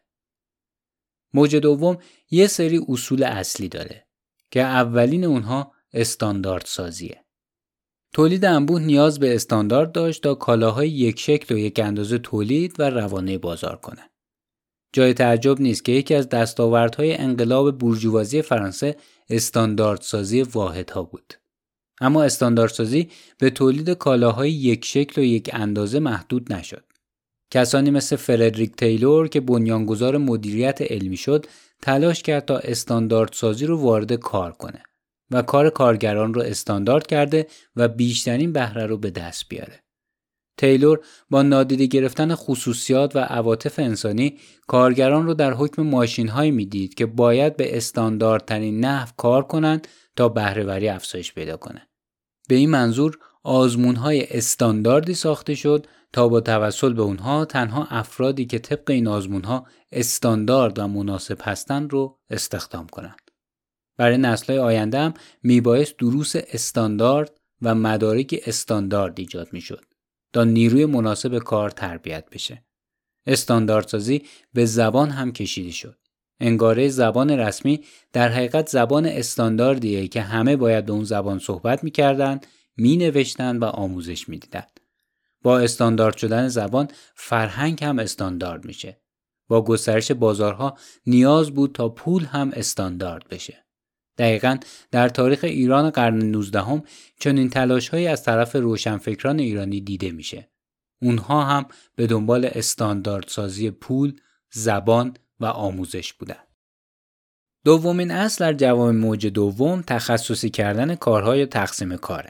موج دوم یه سری اصول اصلی داره که اولین اونها استاندارد سازیه. تولید انبوه نیاز به استاندارد داشت تا کالاهای یک شکل و یک اندازه تولید و روانه بازار کنه. جای تعجب نیست که یکی از دستاوردهای انقلاب بورژوازی فرانسه استانداردسازی واحدها بود. اما استانداردسازی به تولید کالاهای یک شکل و یک اندازه محدود نشد. کسانی مثل فردریک تیلور که بنیانگذار مدیریت علمی شد، تلاش کرد تا استانداردسازی رو وارد کار کنه و کار کارگران رو استاندارد کرده و بیشترین بهره رو به دست بیاره. تیلور با نادیده گرفتن خصوصیات و عواطف انسانی کارگران رو در حکم ماشین‌هایی می‌دید که باید به استانداردترین نحو کار کنند تا بهره‌وری افزایش پیدا کنه. به این منظور آزمون‌های استانداردی ساخته شد تا با توسل به اونها تنها افرادی که طبق این آزمون‌ها استاندارد و مناسب هستند رو استخدام کنند. برای نسل‌های آینده هم میبایست دروس استاندارد و مدارک استاندارد ایجاد می‌شد تا نیروی مناسب کار تربیت بشه. استانداردسازی به زبان هم کشیده شد. انگاره زبان رسمی در حقیقت زبان استانداردیه که همه باید به اون زبان صحبت می‌کردن، می‌نوشتن و آموزش می‌دیدن. با استاندارد شدن زبان فرهنگ هم استاندارد میشه. با گسترش بازارها نیاز بود تا پول هم استاندارد بشه. دقیقاً در تاریخ ایران قرن نوزدهم چنین تلاش‌هایی از طرف روشنفکران ایرانی دیده میشه. اونها هم به دنبال استانداردسازی پول، زبان و آموزش بودند. دومین اصل در جوامع موج دوم تخصصی کردن کارها یا تقسیم کاره.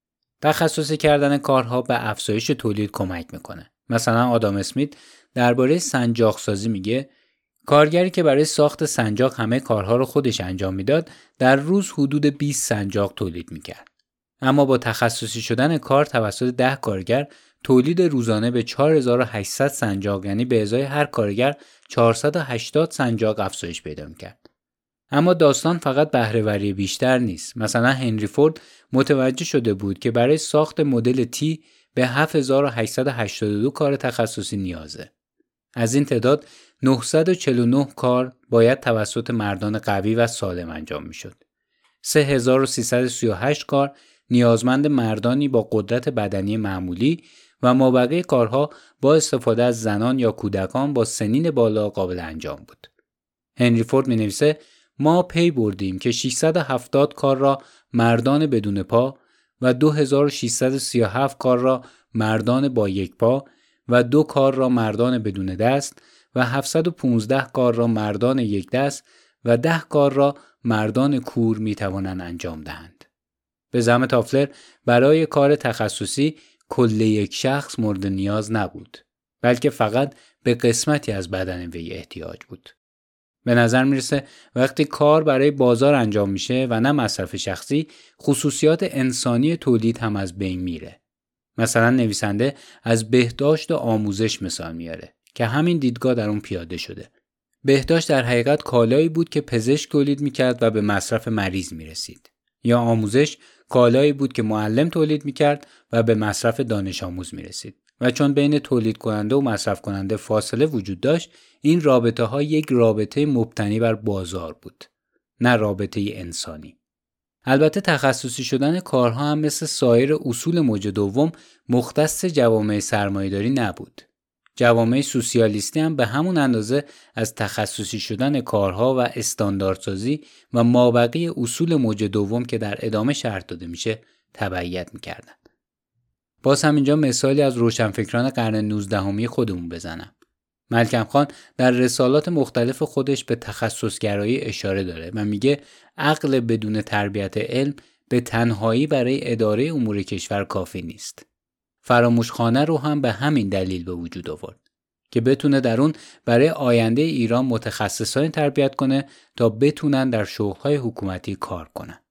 تخصصی کردن کارها به افزایش تولید کمک میکنه. مثلا آدام اسمیت درباره سنجاق سازی میگه کارگری که برای ساخت سنجاق همه کارها رو خودش انجام میداد در روز حدود بیست سنجاق تولید میکرد. اما با تخصصی شدن کار توسط ده کارگر تولید روزانه به چهار هزار و هشتصد سنجاق، یعنی به ازای هر کارگر چهارصد و هشتاد سنجاق افزایش پیدا میکرد. اما داستان فقط بهره‌وری بیشتر نیست. مثلا هنری فورد متوجه شده بود که برای ساخت مدل تی به هفت هزار و هشتصد و هشتاد و دو کار تخصصی نیازه. از این تعداد نهصد و چهل و نه کار باید توسط مردان قوی و سالم انجام میشد. سه هزار و سیصد و سی و هشت کار نیازمند مردانی با قدرت بدنی معمولی و مابقی کارها با استفاده از زنان یا کودکان با سنین بالا قابل انجام بود. هنری فورد می نویسه ما پی بردیم که ششصد و هفتاد کار را مردان بدون پا و دو هزار و ششصد و سی و هفت کار را مردان با یک پا و دو کار را مردان بدون دست و هفتصد و پانزده کار را مردان یک دست و ده کار را مردان کور می توانند انجام دهند. به زعم تافلر برای کار تخصصی کل یک شخص مورد نیاز نبود، بلکه فقط به قسمتی از بدن وی احتیاج بود. به نظر میرسه وقتی کار برای بازار انجام میشه و نه مصرف شخصی، خصوصیات انسانی تولید هم از بین میره. مثلا نویسنده از بهداشت و آموزش مثال میاره که همین دیدگاه در اون پیاده شده. بهداشت در حقیقت کالایی بود که پزشک تولید میکرد و به مصرف مریض میرسید. یا آموزش کالایی بود که معلم تولید میکرد و به مصرف دانش آموز میرسید. و چون بین تولید کننده و مصرف کننده فاصله وجود داشت، این رابطه ها یک رابطه مبتنی بر بازار بود، نه رابطه انسانی. البته تخصصی شدن کارها هم مثل سایر اصول موج دوم مختص جوامع سرمایه‌داری نبود. جوامع سوسیالیستی هم به همون اندازه از تخصصی شدن کارها و استانداردسازی و مابقی اصول موج دوم که در ادامه شرح داده میشه تبعیت میکردن. باز هم اینجا مثالی از روشنفکران قرن نوزدهمی خودمون بزنم. ملکم خان در رسالات مختلف خودش به تخصصگرایی اشاره داره و میگه عقل بدون تربیت علم به تنهایی برای اداره امور کشور کافی نیست. فراموشخانه رو هم به همین دلیل به وجود آورد که بتونه در اون برای آینده ایران متخصصان تربیت کنه تا بتونن در شغل‌های حکومتی کار کنن.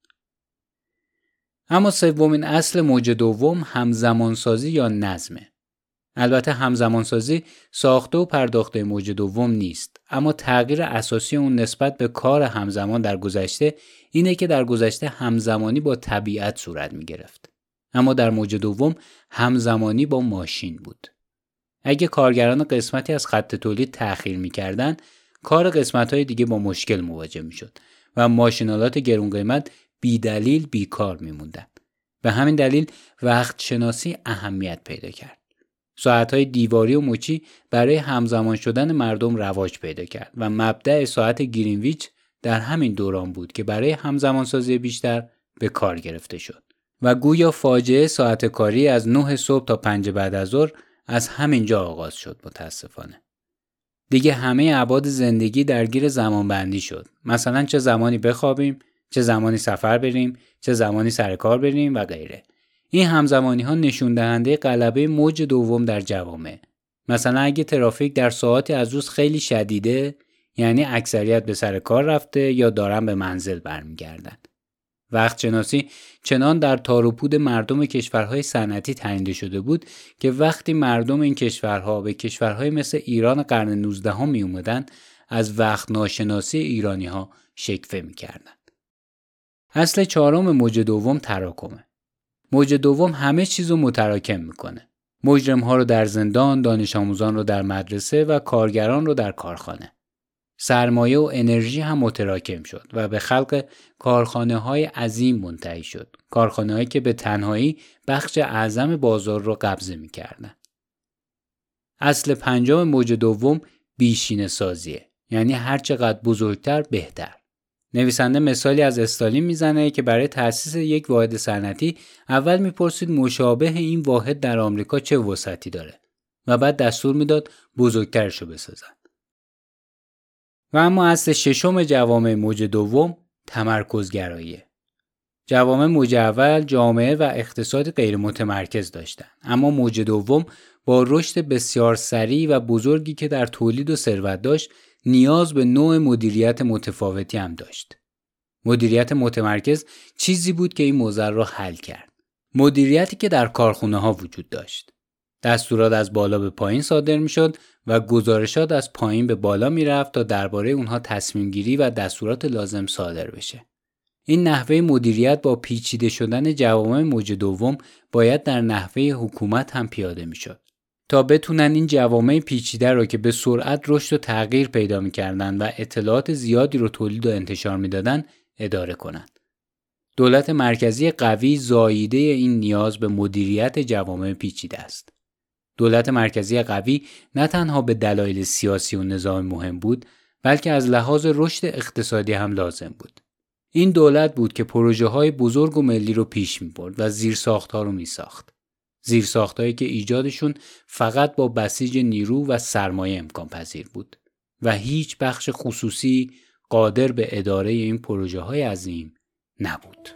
اما سومین اصل موج دوم همزمانسازی یا نظمه. البته همزمانسازی ساخته و پرداخته موج دوم نیست، اما تغییر اساسی اون نسبت به کار همزمان در گذشته اینه که در گذشته همزمانی با طبیعت صورت می گرفت. اما در موج دوم همزمانی با ماشین بود. اگه کارگران قسمتی از خط تولید تأخیر می کردن، کار قسمت‌های دیگه با مشکل مواجه می شد و ماشینالات گرون قیمت بی دلیل بیکار می موندن. به همین دلیل وقت شناسی اهمیت پیدا کرد. ساعت‌های دیواری و مچی برای همزمان شدن مردم رواج پیدا کرد و مبدأ ساعت گرینویچ در همین دوران بود که برای همزمانسازی بیشتر به کار گرفته شد. و گویا فاجعه ساعت کاری از نه صبح تا پنج بعد از ظهر از همین جا آغاز شد. متاسفانه دیگه همه ابعاد زندگی درگیر زمان بندی شد. مثلا چه زمانی بخوابیم، چه زمانی سفر بریم، چه زمانی سر کار بریم و غیره. این همزمانی ها نشون دهنده غلبه موج دوم در جوامع. مثلا اگه ترافیک در ساعاتی از روز خیلی شدیده، یعنی اکثریت به سر کار رفته یا دارن به منزل برمیگردن. وقت شناسی چنان در تار و پود مردم کشورهای صنعتی تنیده شده بود که وقتی مردم این کشورها به کشورهای مثل ایران قرن نوزدهم می اومدن، از وقت ناشناسی ایرانی ها شکوه می کردن. اصل چهارم موج دوم تراکمه. موج دوم همه چیزو متراکم میکنه. مجرم ها رو در زندان، دانش آموزان رو در مدرسه و کارگران رو در کارخانه. سرمایه و انرژی هم متراکم شد و به خلق کارخانه های عظیم منتهی شد. کارخانه هایی که به تنهایی بخش اعظم بازار رو قبضه میکردن. اصل پنجم موج دوم بیشینه سازیه. یعنی هر چقدر بزرگتر بهتر. نویسنده مثالی از استالین میزنه که برای تأسیس یک واحد صنعتی اول میپرسید مشابه این واحد در آمریکا چه وسعتی داره و بعد دستور میداد بزرگترشو بسازن. و اما اصل ششم جوامع موج دوم تمرکزگراییه. جوامع موج اول جامعه و اقتصاد غیر متمرکز داشتند، اما موج دوم با رشد بسیار سریع و بزرگی که در تولید و ثروت داشت نیاز به نوع مدیریت متفاوتی هم داشت. مدیریت متمرکز چیزی بود که این موضوع را حل کرد. مدیریتی که در کارخانه ها وجود داشت. دستورات از بالا به پایین صادر می شد و گزارشات از پایین به بالا می رفت تا درباره اونها تصمیم گیری و دستورات لازم صادر بشه. این نحوه مدیریت با پیچیده شدن جوامع موج دوم باید در نحوه حکومت هم پیاده می شد. تا بتونن این جوامع پیچیده رو که به سرعت رشد و تغییر پیدا می کردن و اطلاعات زیادی رو تولید و انتشار می دادن اداره کنن. دولت مرکزی قوی زاییده این نیاز به مدیریت جوامع پیچیده است. دولت مرکزی قوی نه تنها به دلایل سیاسی و نظام مهم بود، بلکه از لحاظ رشد اقتصادی هم لازم بود. این دولت بود که پروژه‌های بزرگ و ملی رو پیش می‌برد و زیرساخت‌ها رو می‌ساخت. زیرساخت‌هایی که ایجادشون فقط با بسیج نیرو و سرمایه امکان پذیر بود و هیچ بخش خصوصی قادر به اداره این پروژه‌های عظیم نبود.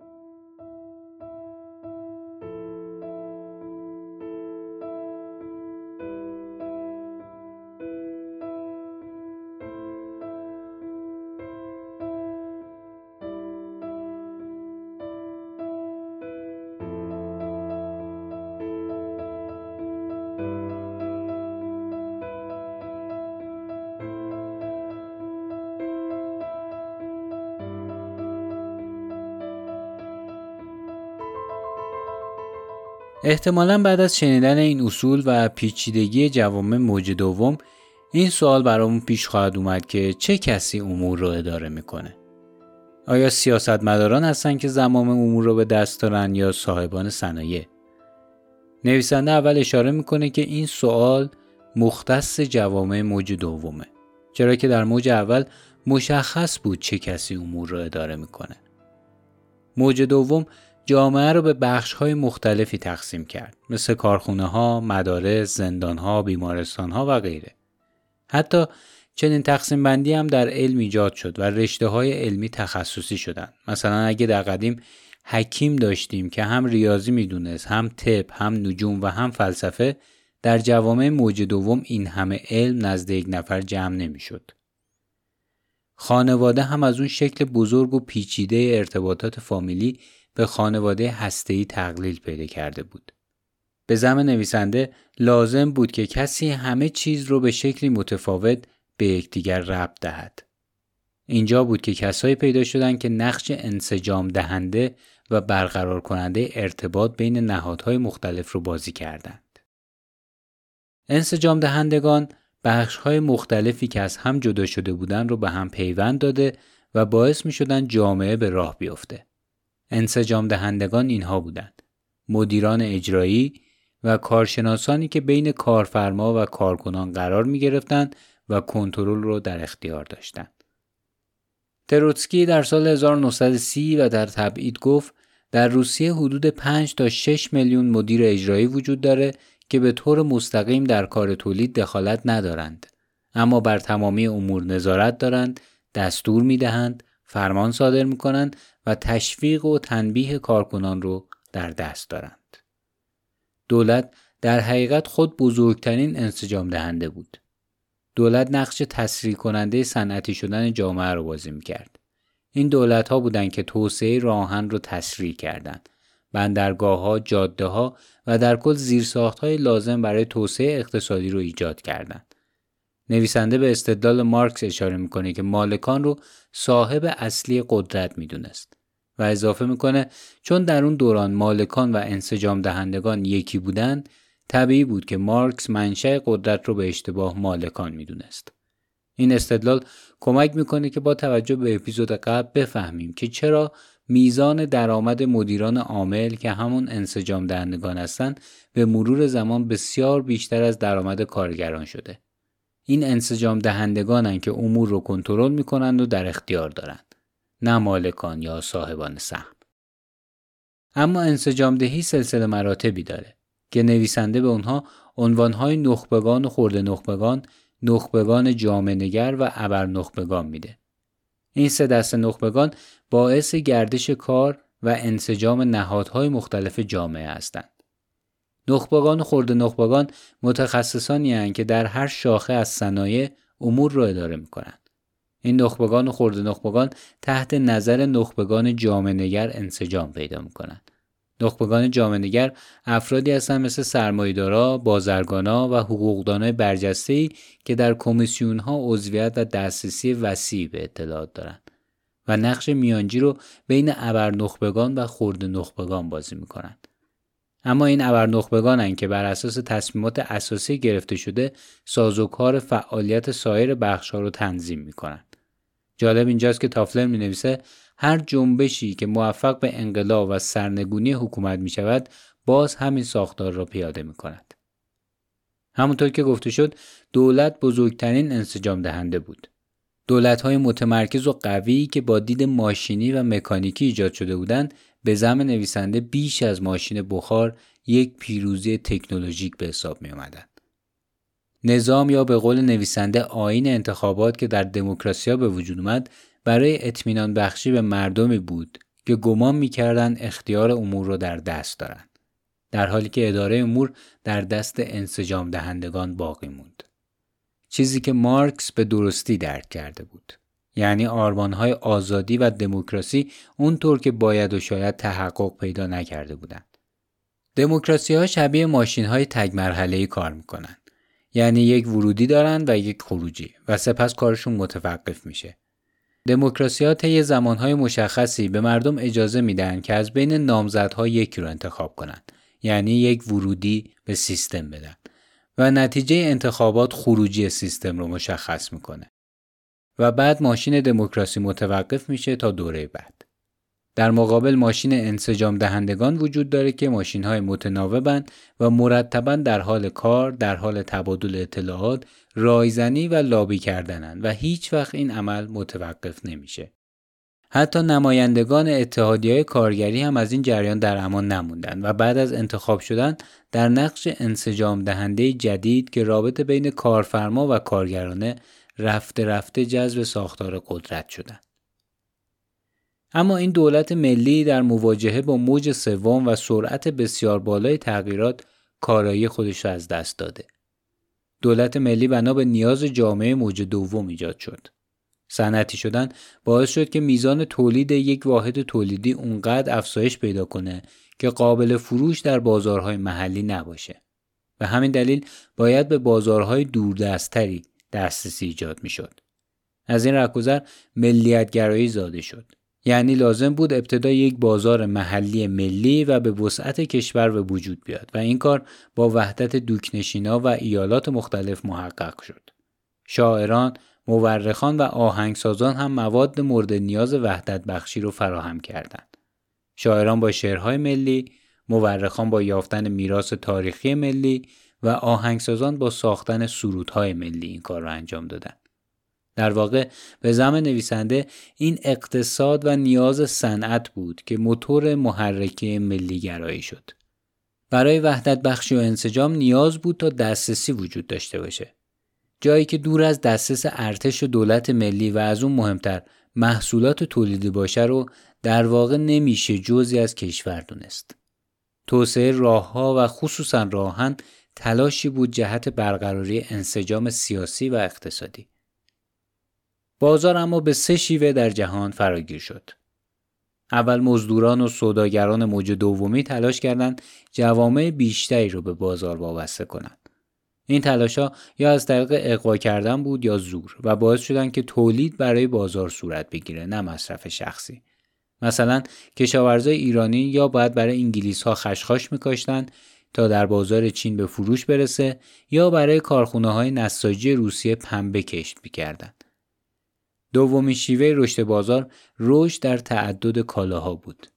احتمالاً بعد از شنیدن این اصول و پیچیدگی جوامع موج دوم این سوال برامون پیش خواهد اومد که چه کسی امور رو اداره میکنه؟ آیا سیاستمداران هستن که زمام امور رو به دست دارن یا صاحبان صنایع؟ نویسنده اول اشاره میکنه که این سوال مختص جوامع موج دومه، چرا که در موج اول مشخص بود چه کسی امور رو اداره میکنه. موج دوم جامعه رو به بخش‌های مختلفی تقسیم کرد، مثل کارخانه‌ها، مدارس، زندان‌ها، بیمارستان‌ها و غیره. حتی چنین تقسیم بندی هم در علم ایجاد شد و رشته‌های علمی تخصصی شدند. مثلا اگه در قدیم حکیم داشتیم که هم ریاضی میدونست، هم طب، هم نجوم و هم فلسفه، در جوامع موج دوم این همه علم نزد یک نفر جمع نمی‌شد. خانواده هم از اون شکل بزرگ و پیچیده ارتباطات فامیلی به خانواده هسته‌ای تقلیل پیدا کرده بود. به زعم نویسنده لازم بود که کسی همه چیز رو به شکلی متفاوت به یکدیگر ربط دهد. اینجا بود که کسایی پیدا شدند که نقش انسجام دهنده و برقرار کننده ارتباط بین نهادهای مختلف رو بازی کردند. انسجام دهندگان بخش‌های مختلفی که از هم جدا شده بودند رو به هم پیوند داده و باعث می‌شدن جامعه به راه بیفته. انسجام دهندگان اینها بودند: مدیران اجرایی و کارشناسانی که بین کارفرما و کارکنان قرار می گرفتند و کنترل را در اختیار داشتند. تروتسکی در سال هزار و نهصد و سی و در تبعید گفت در روسیه حدود پنج تا شش میلیون مدیر اجرایی وجود داره که به طور مستقیم در کار تولید دخالت ندارند، اما بر تمامی امور نظارت دارند، دستور می دهند، فرمان صادر می کنند و تشویق و تنبیه کارکنان رو در دست دارند. دولت در حقیقت خود بزرگترین انسجام دهنده بود. دولت نقش تسریع کننده صنعتی شدن جامعه رو بازی می‌کرد. این دولت‌ها بودند که توسعه راه‌آهن رو تسریع کردند. بندرگاه‌ها، جاده‌ها و در کل زیرساخت‌های لازم برای توسعه اقتصادی رو ایجاد کردند. نویسنده به استدلال مارکس اشاره می‌کنه که مالکان رو صاحب اصلی قدرت می‌دونست و اضافه می‌کنه چون در اون دوران مالکان و انسجام دهندگان یکی بودند، طبیعی بود که مارکس منشأ قدرت رو به اشتباه مالکان می‌دونست. این استدلال کمک می‌کنه که با توجه به اپیزود قبل بفهمیم که چرا میزان درآمد مدیران عامل که همون انسجام دهندگان هستند به مرور زمان بسیار بیشتر از درآمد کارگران شده. این انسجام دهندگانن که امور رو کنترل می‌کنند و در اختیار دارند، نه مالکان یا صاحبان سهم. اما انسجام دهی سلسله مراتبی داره که نویسنده به اونها عنوانهای نخبگان و خرده نخبگان نخبگان جامه‌نگر و ابرنخبگان میده. این سه دسته نخبگان باعث گردش کار و انسجام نهادهای مختلف جامعه هستند. نخبگان و خرد نخبگان متخصصانی هستند که در هر شاخه از صنایع امور را اداره میکنند. این نخبگان و خرد نخبگان تحت نظر نخبگان جامه‌نگر انسجام پیدا میکنند. نخبگان جامه‌نگر افرادی هستند مثل سرمایه‌دارا، بازرگانا و حقوقدانای برجسته‌ای که در کمیسیون‌ها عضویت و دسترسی وسیع به اطلاعات دارند و نقش میانجی رو بین ابرنخبگان و خرد نخبگان بازی میکنند. اما این ابرنخبگانند که بر اساس تصمیمات اساسی گرفته شده سازوکار فعالیت سایر بخش‌ها رو تنظیم میکنند. جالب اینجاست که تافلر می‌نویسه هر جنبشی که موفق به انقلاب و سرنگونی حکومت می شود باز همین ساختار را پیاده می کند. همونطور که گفته شد دولت بزرگترین انسجام دهنده بود. دولت‌های متمرکز و قوی که با دید ماشینی و مکانیکی ایجاد شده بودند به زعم نویسنده بیش از ماشین بخار یک پیروزی تکنولوژیک به حساب می آمدند. نظام یا به قول نویسنده آیین انتخابات که در دموکراسی‌ها به وجود اومد برای اطمینان بخشی به مردمی بود که گمان می‌کردند اختیار امور را در دست دارند، در حالی که اداره امور در دست انسجام دهندگان باقی موند. چیزی که مارکس به درستی درک کرده بود. یعنی آرمان‌های آزادی و دموکراسی اونطور که باید و شاید تحقق پیدا نکرده بودند. دموکراسی‌ها شبیه ماشین‌های تگ مرحله‌ای کار می‌کنند. یعنی یک ورودی دارند و یک خروجی و سپس کارشون متوقف میشه. دموکراسی‌ها طی زمانهای مشخصی به مردم اجازه میدن که از بین نامزدها یکی رو انتخاب کنند، یعنی یک ورودی به سیستم بدن و نتیجه انتخابات خروجی سیستم رو مشخص میکنه و بعد ماشین دموکراسی متوقف میشه تا دوره بعد. در مقابل ماشین انسجام دهندگان وجود داره که ماشین‌های متناوبن و مرتباً در حال کار، در حال تبادل اطلاعات، رایزنی و لابی کردنن و هیچ وقت این عمل متوقف نمیشه. حتی نمایندگان اتحادیه‌های کارگری هم از این جریان در امان نموندن و بعد از انتخاب شدن در نقش انسجام دهنده جدید که رابطه بین کارفرما و کارگرانه رفته رفته جذب ساختار قدرت شدن. اما این دولت ملی در مواجهه با موج سوم و سرعت بسیار بالای تغییرات کارایی خودش را از دست داده. دولت ملی بنا به نیاز جامعه موج دوم ایجاد شد. صنعتی شدن باعث شد که میزان تولید یک واحد تولیدی اونقدر افزایش پیدا کنه که قابل فروش در بازارهای محلی نباشه. به همین دلیل باید به بازارهای دوردستتری دسترسی ایجاد میشد. از این رهگذر ملیت‌گرایی زاده شد. یعنی لازم بود ابتدا یک بازار محلی ملی و به وسعت کشور به وجود بیاد و این کار با وحدت دوکنشینا و ایالات مختلف محقق شد. شاعران، مورخان و آهنگسازان هم مواد مورد نیاز وحدت بخشی رو فراهم کردند. شاعران با شعرهای ملی، مورخان با یافتن میراث تاریخی ملی و آهنگسازان با ساختن سرودهای ملی این کار رو انجام دادند. در واقع به زعم نویسنده این اقتصاد و نیاز صنعت بود که موتور محرکه ملی گرایی شد. برای وحدت بخشی و انسجام نیاز بود تا دسترسی وجود داشته باشه. جایی که دور از دسترس ارتش و دولت ملی و از اون مهمتر محصولات تولیدی باشه رو در واقع نمیشه جزئی از کشور دونست. توسعه راه‌ها و خصوصا راهن تلاشی بود جهت برقراری انسجام سیاسی و اقتصادی. بازار اما به سه شیوه در جهان فراگیر شد. اول مزدوران و سوداگران موج دومی تلاش کردند جوامع بیشتری رو به بازار وابسته کنند. این تلاش‌ها یا از طریق اغوا کردن بود یا زور و باعث شدن که تولید برای بازار صورت بگیره نه مصرف شخصی. مثلا کشاورزای ایرانی یا باید برای انگلیس‌ها خشخاش می‌کاشتن تا در بازار چین به فروش برسه یا برای کارخونه‌های نساجی روسیه پنبه کشت می‌کردن. دومین شیوه رشد بازار رشد در تعدد کالاها بود.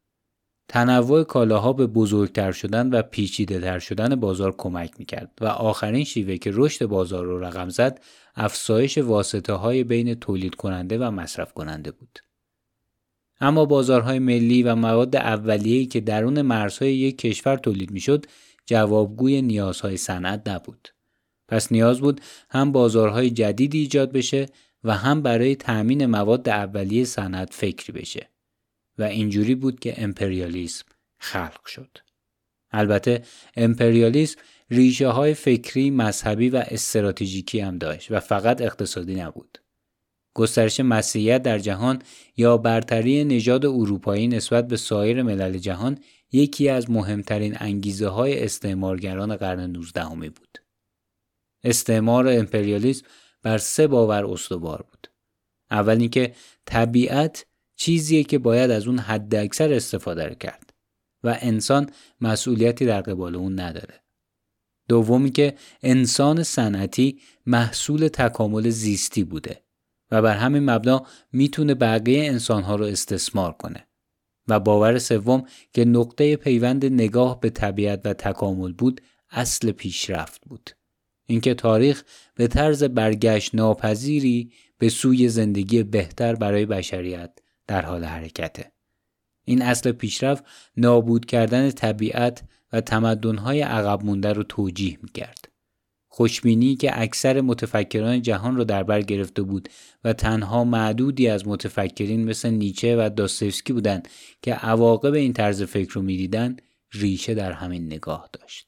تنوع کالاها به بزرگتر شدن و پیچیده‌تر شدن بازار کمک می‌کرد و آخرین شیوه که رشد بازار رو رقم زد افزایش واسطه‌های بین تولید کننده و مصرف کننده بود. اما بازارهای ملی و مواد اولیه‌ای که درون مرزهای یک کشور تولید می‌شد جوابگوی نیازهای صنعت نبود. پس نیاز بود هم بازارهای جدیدی ایجاد بشه و هم برای تأمین مواد اولیه صنعت فکری بشه و اینجوری بود که امپریالیسم خلق شد. البته امپریالیسم ریشه های فکری، مذهبی و استراتژیکی هم داشت و فقط اقتصادی نبود. گسترش مسیحیت در جهان یا برتری نژاد اروپایی نسبت به سایر ملل جهان یکی از مهمترین انگیزه های استعمارگران قرن نوزدهمی بود. استعمار و امپریالیسم بر سه باور استوار بود. اول اینکه طبیعت چیزیه که باید از اون حد اکثر استفاده کرد و انسان مسئولیتی در قبال اون نداره. دومی که انسان صنعتی محصول تکامل زیستی بوده و بر همین مبنا میتونه بقیه انسانها رو استثمار کنه. و باور سوم که نقطه پیوند نگاه به طبیعت و تکامل بود اصل پیشرفت بود. اینکه تاریخ به طرز برگشت ناپذیری به سوی زندگی بهتر برای بشریت در حال حرکته. این اصل پیشرفت نابود کردن طبیعت و تمدن‌های عقب مونده رو توجیه می‌کرد. خوشبینی که اکثر متفکران جهان رو در بر گرفته بود و تنها معدودی از متفکرین مثل نیچه و داستایوسکی بودند که عواقب این طرز فکر رو می‌دیدن، ریشه در همین نگاه داشت.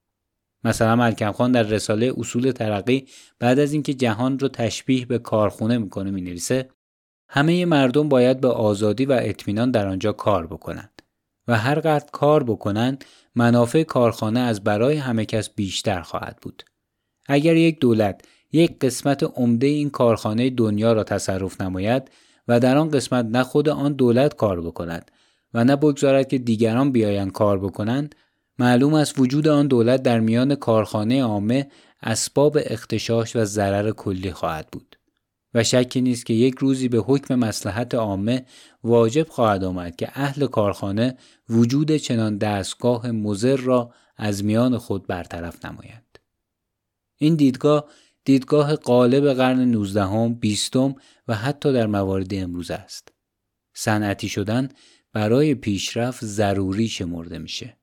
مثلا ملکم خان در رساله اصول ترقی بعد از اینکه جهان رو تشبیه به کارخونه می‌کنه می‌نویسه همه مردم باید به آزادی و اطمینان در آنجا کار بکنند و هر قدر کار بکنند منافع کارخانه از برای همه کس بیشتر خواهد بود. اگر یک دولت یک قسمت عمده این کارخانه دنیا را تصرف نماید و در آن قسمت نه خود آن دولت کار بکند و نه بگذارد که دیگران بیایند کار بکنند، معلوم است وجود آن دولت در میان کارخانه عامه اسباب اغتشاش و ضرر کلی خواهد بود. و شکی نیست که یک روزی به حکم مصلحت عامه واجب خواهد آمد که اهل کارخانه وجود چنان دستگاه مضر را از میان خود برطرف نمایند. این دیدگاه دیدگاه غالب قرن نوزدهم، بیستم و حتی در موارد امروز است. صنعتی شدن برای پیشرفت ضروری شمرده میشه.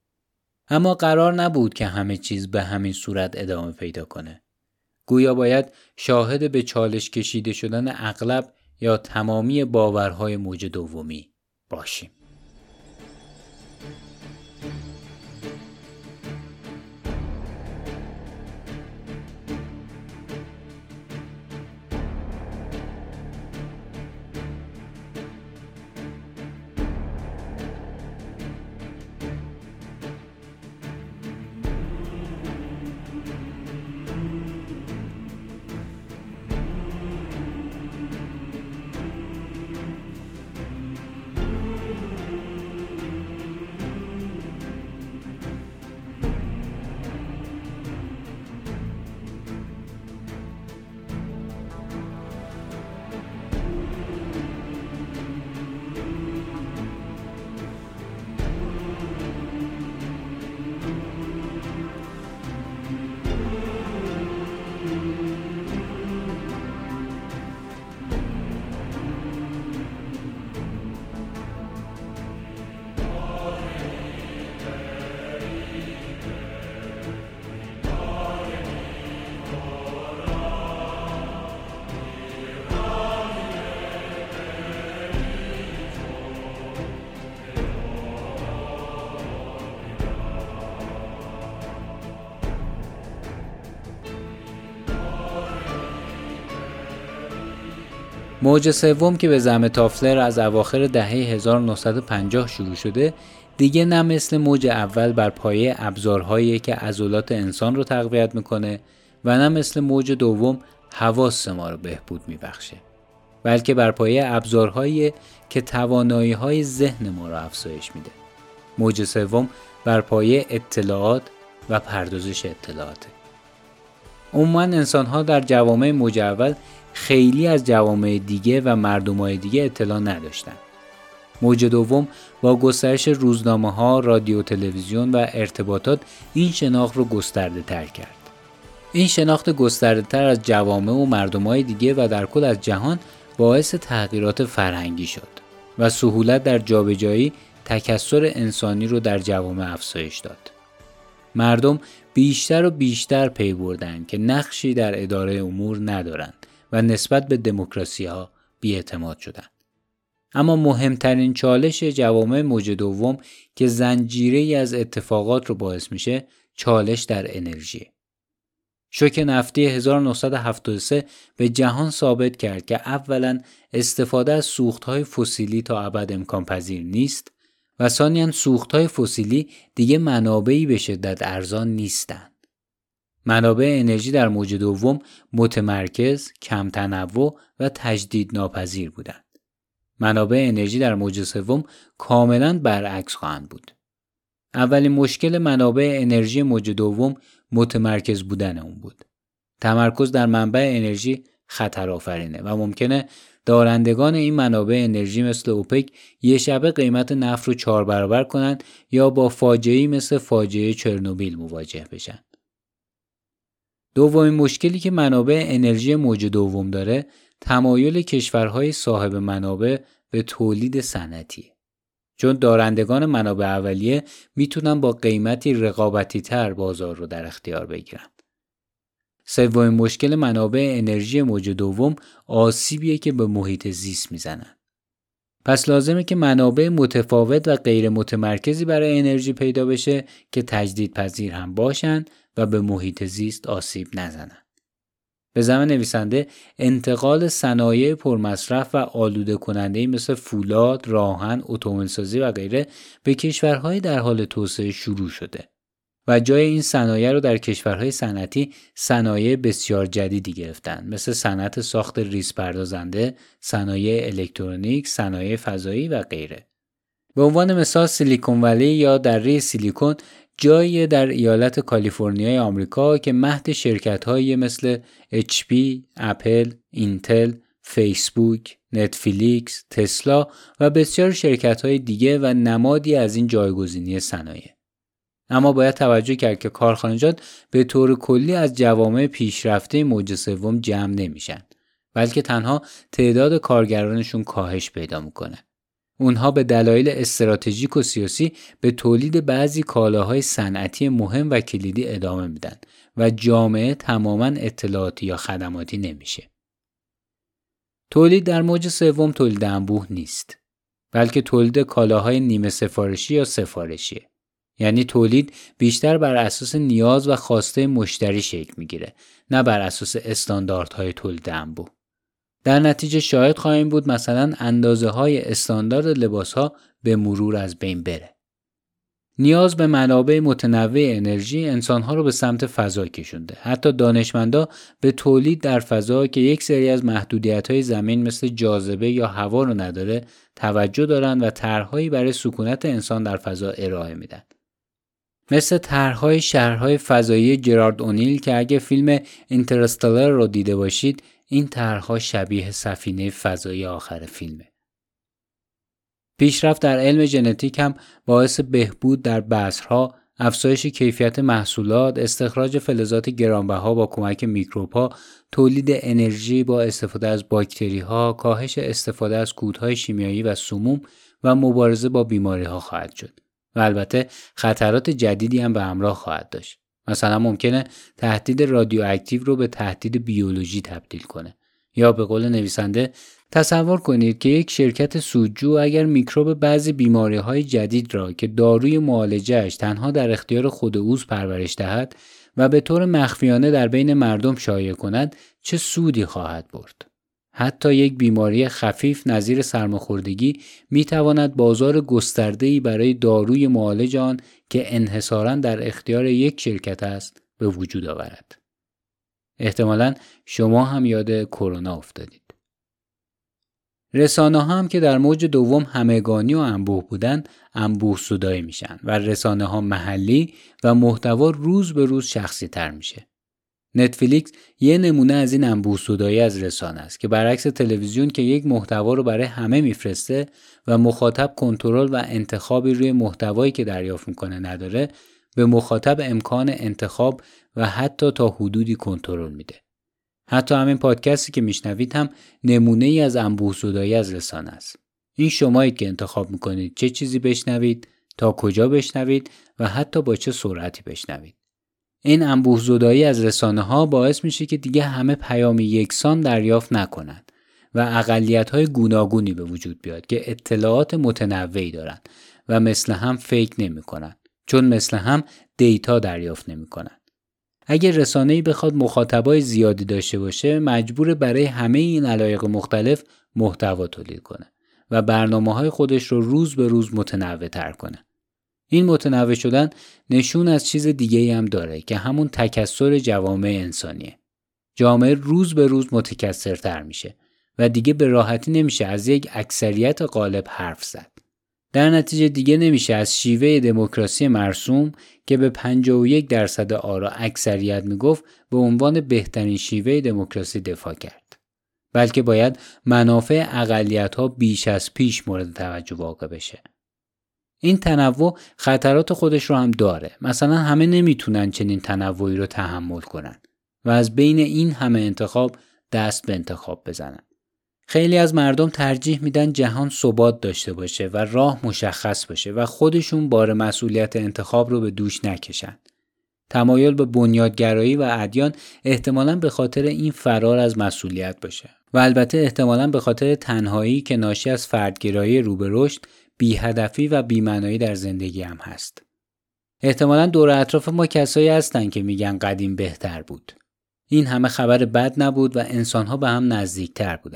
اما قرار نبود که همه چیز به همین صورت ادامه پیدا کنه. گویا باید شاهد به چالش کشیده شدن اغلب یا تمامی باورهای موج دومی باشیم. موج سوم که به زعم تافلر از اواخر دهه هزار و نهصد و پنجاه شروع شده، دیگه نه مثل موج اول بر پایه ابزارهایی که عضلات انسان رو تقویت میکنه و نه مثل موج دوم حواس ما رو بهبود میبخشه، بلکه بر پایه ابزارهایی که توانایی‌های ذهن ما رو افزایش میده. موج سوم بر پایه اطلاعات و پردازش اطلاعاته. عموماً انسان‌ها در جوامع موج اول خیلی از جوامع دیگه و مردم‌های دیگه اطلاع نداشتن. موج دوم با گسترش روزنامه‌ها، رادیو، تلویزیون و ارتباطات این شناخت رو گسترده تر کرد. این شناخت گسترده تر از جوامع و مردم‌های دیگه و در کل از جهان باعث تغییرات فرهنگی شد و سهولت در جابجایی تکثر انسانی رو در جوامع افزایش داد. مردم بیشتر و بیشتر پی بردن که نقشی در اداره امور ندارند و نسبت به دموکراسی‌ها بی‌اعتماد شدند. اما مهمترین چالش جوامع موج دوم که زنجیره‌ای از اتفاقات رو باعث میشه، چالش در انرژی. شوک نفتی هزار و نهصد و هفتاد و سه به جهان ثابت کرد که اولاً استفاده از سوخت‌های فسیلی تا ابد امکان پذیر نیست و ثانیاً سوخت‌های فسیلی دیگه منابعی به شدت ارزان نیستند. منابع انرژی در موج دوم متمرکز، کم تنوع و تجدید ناپذیر بودند. منابع انرژی در موج سوم کاملاً برعکس خواهند بود. اولین مشکل منابع انرژی موج دوم متمرکز بودن اون بود. تمرکز در منبع انرژی خطرآفرینه و ممکنه دارندگان این منابع انرژی مثل اوپک یه شبه قیمت نفت رو چهار برابر کنن یا با فاجعه‌ای مثل فاجعه چرنوبیل مواجه بشن. دومین مشکلی که منابع انرژی موج دوم داره، تمایل کشورهای صاحب منابع به تولید صنعتی. چون دارندگان منابع اولیه میتونن با قیمتی رقابتی تر بازار رو در اختیار بگیرن. سومین مشکل منابع انرژی موج دوم آسیبیه که به محیط زیست میزنن. پس لازمه که منابع متفاوت و غیر متمرکزی برای انرژی پیدا بشه که تجدید پذیر هم باشن و به محیط زیست آسیب نزنن. به زعم نویسنده انتقال صنایع پرمصرف و آلوده کننده‌ای مثل فولاد، راهن، اتومبیل‌سازی و غیره به کشورهای در حال توسعه شروع شده و جای این صنایع رو در کشورهای صنعتی صنایع بسیار جدیدی گرفتن، مثل صنعت ساخت ریز پردازنده، صنایع الکترونیک، صنایع فضایی و غیره. به عنوان مثال سیلیکون ولی یا دره سیلیکون جایی در ایالت کالیفرنیای آمریکا که مهد شرکت‌هایی مثل اچ پی، اپل، اینتل، فیسبوک، نتفلیکس، تسلا و بسیار شرکت‌های دیگه و نمادی از این جایگزینی صنایع. اما باید توجه کرد که کارخانجات به طور کلی از جوامع پیشرفته موج سوم جمع نمیشن، بلکه تنها تعداد کارگرانشون کاهش پیدا میکنه. اونها به دلایل استراتژیک و سیاسی به تولید بعضی کالاهای صنعتی مهم و کلیدی ادامه میدن و جامعه تماما اطلاعاتی یا خدماتی نمیشه. تولید در موج سوم تولید انبوه نیست، بلکه تولید کالاهای نیمه سفارشی یا سفارشیه. یعنی تولید بیشتر بر اساس نیاز و خواسته مشتری شکل میگیره، نه بر اساس استانداردهای تولید انبوه. در نتیجه شاهد خواهیم بود مثلا اندازه های استاندارد لباس ها به مرور از بین بره. نیاز به منابع متنوع انرژی انسان ها رو به سمت فضا کشونده. حتی دانشمندا به تولید در فضا که یک سری از محدودیت های زمین مثل جاذبه یا هوا رو نداره توجه دارن و طرحهایی برای سکونت انسان در فضا ارائه میدن. مثل طرحهای شهرهای فضایی جرارد اونیل که اگه فیلم اینترستلر رو دیده باشید، این طرح‌ها شبیه سفینه فضایی آخر فیلمه. پیشرفت در علم ژنتیک هم باعث بهبود در بذرها، افزایش کیفیت محصولات، استخراج فلزات گرانبها با کمک میکروب‌ها، تولید انرژی با استفاده از باکتری‌ها، کاهش استفاده از کودهای شیمیایی و سموم و مبارزه با بیماری‌ها خواهد شد. و البته خطرات جدیدی هم به همراه خواهد داشت. مثلا ممکنه تهدید رادیواکتیو رو به تهدید بیولوژی تبدیل کنه. یا به قول نویسنده تصور کنید که یک شرکت سودجو اگر میکروب بعضی بیماری‌های جدید را که داروی معالجه‌اش تنها در اختیار خود اوست پرورش دهد و به طور مخفیانه در بین مردم شایع کند، چه سودی خواهد برد؟ حتی یک بیماری خفیف نظیر سرماخوردگی میتواند بازار گسترده‌ای برای داروی معالج آن که انحصاراً در اختیار یک شرکت است به وجود آورد. احتمالاً شما هم یاد کرونا افتادید. رسانه‌ها هم که در موج دوم همگانی و انبوه بودن، انبوه زدایی میشن و رسانه‌ها محلی و محتوا روز به روز شخصی تر میشه. نتفلیکس یه نمونه از این انبوه زدایی از رسانه است که برعکس تلویزیون که یک محتوا رو برای همه میفرسته و مخاطب کنترل و انتخابی روی محتوایی که دریافت میکنه نداره، به مخاطب امکان انتخاب و حتی تا حدودی کنترل میده. حتی همین پادکستی که میشنوید هم نمونه ای از انبوه زدایی از رسانه است. این شمایید که انتخاب میکنید چه چیزی بشنوید، تا کجا بشنوید و حتی با چه سرعتی بشنوید. این انبوه‌زدایی از رسانه‌ها باعث میشه که دیگه همه پیام یکسان دریافت نکنن و اقلیت‌های گوناگونی به وجود بیاد که اطلاعات متنوعی دارن و مثل هم فیک نمی‌کنن، چون مثل هم دیتا دریافت نمی‌کنن. اگر رسانه‌ای بخواد مخاطبای زیادی داشته باشه، مجبور برای همه این علایق مختلف محتوا تولید کنه و برنامه‌های خودش رو روز به روز متنوع‌تر کنه. این متنوع شدن نشون از چیز دیگه‌ای هم داره که همون تکثر جوامع انسانیه. جامعه روز به روز متکثرتر میشه و دیگه به راحتی نمیشه از یک اکثریت غالب حرف زد. در نتیجه دیگه نمیشه از شیوه دموکراسی مرسوم که به پنجاه و یک درصد آرا اکثریت میگفت به عنوان بهترین شیوه دموکراسی دفاع کرد. بلکه باید منافع اقلیت‌ها بیش از پیش مورد توجه واقع بشه. این تنوع خطرات خودش رو هم داره. مثلا همه نمیتونن چنین تنوعی رو تحمل کنن و از بین این همه انتخاب دست به انتخاب بزنن. خیلی از مردم ترجیح میدن جهان ثبات داشته باشه و راه مشخص باشه و خودشون بار مسئولیت انتخاب رو به دوش نکشن. تمایل به بنیادگرایی و ادیان احتمالاً به خاطر این فرار از مسئولیت باشه و البته احتمالاً به خاطر تنهایی که ناشی از فردگرایی رو به رشد، بی هدفی و بی معنایی در زندگی هم هست. احتمالاً دور اطراف ما کسایی هستن که میگن قدیم بهتر بود. این همه خبر بد نبود و انسان‌ها به هم نزدیکتر بودن.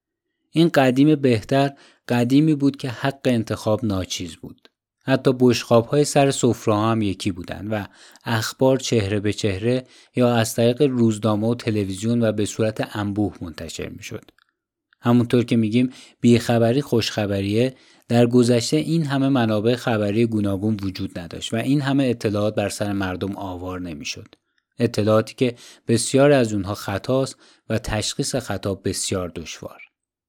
این قدیم بهتر قدیمی بود که حق انتخاب ناچیز بود. حتی بشقاب‌های سر سفره‌ها هم یکی بودن و اخبار چهره به چهره یا از طریق روزنامه و تلویزیون و به صورت انبوه منتشر می‌شد. همونطور که میگیم بیخبری خوشخبریه، در گذشته این همه منابع خبری گوناگون وجود نداشت و این همه اطلاعات بر سر مردم آوار نمی‌شد. اطلاعاتی که بسیار از اونها خطاست و تشخیص خطا بسیار دشوار.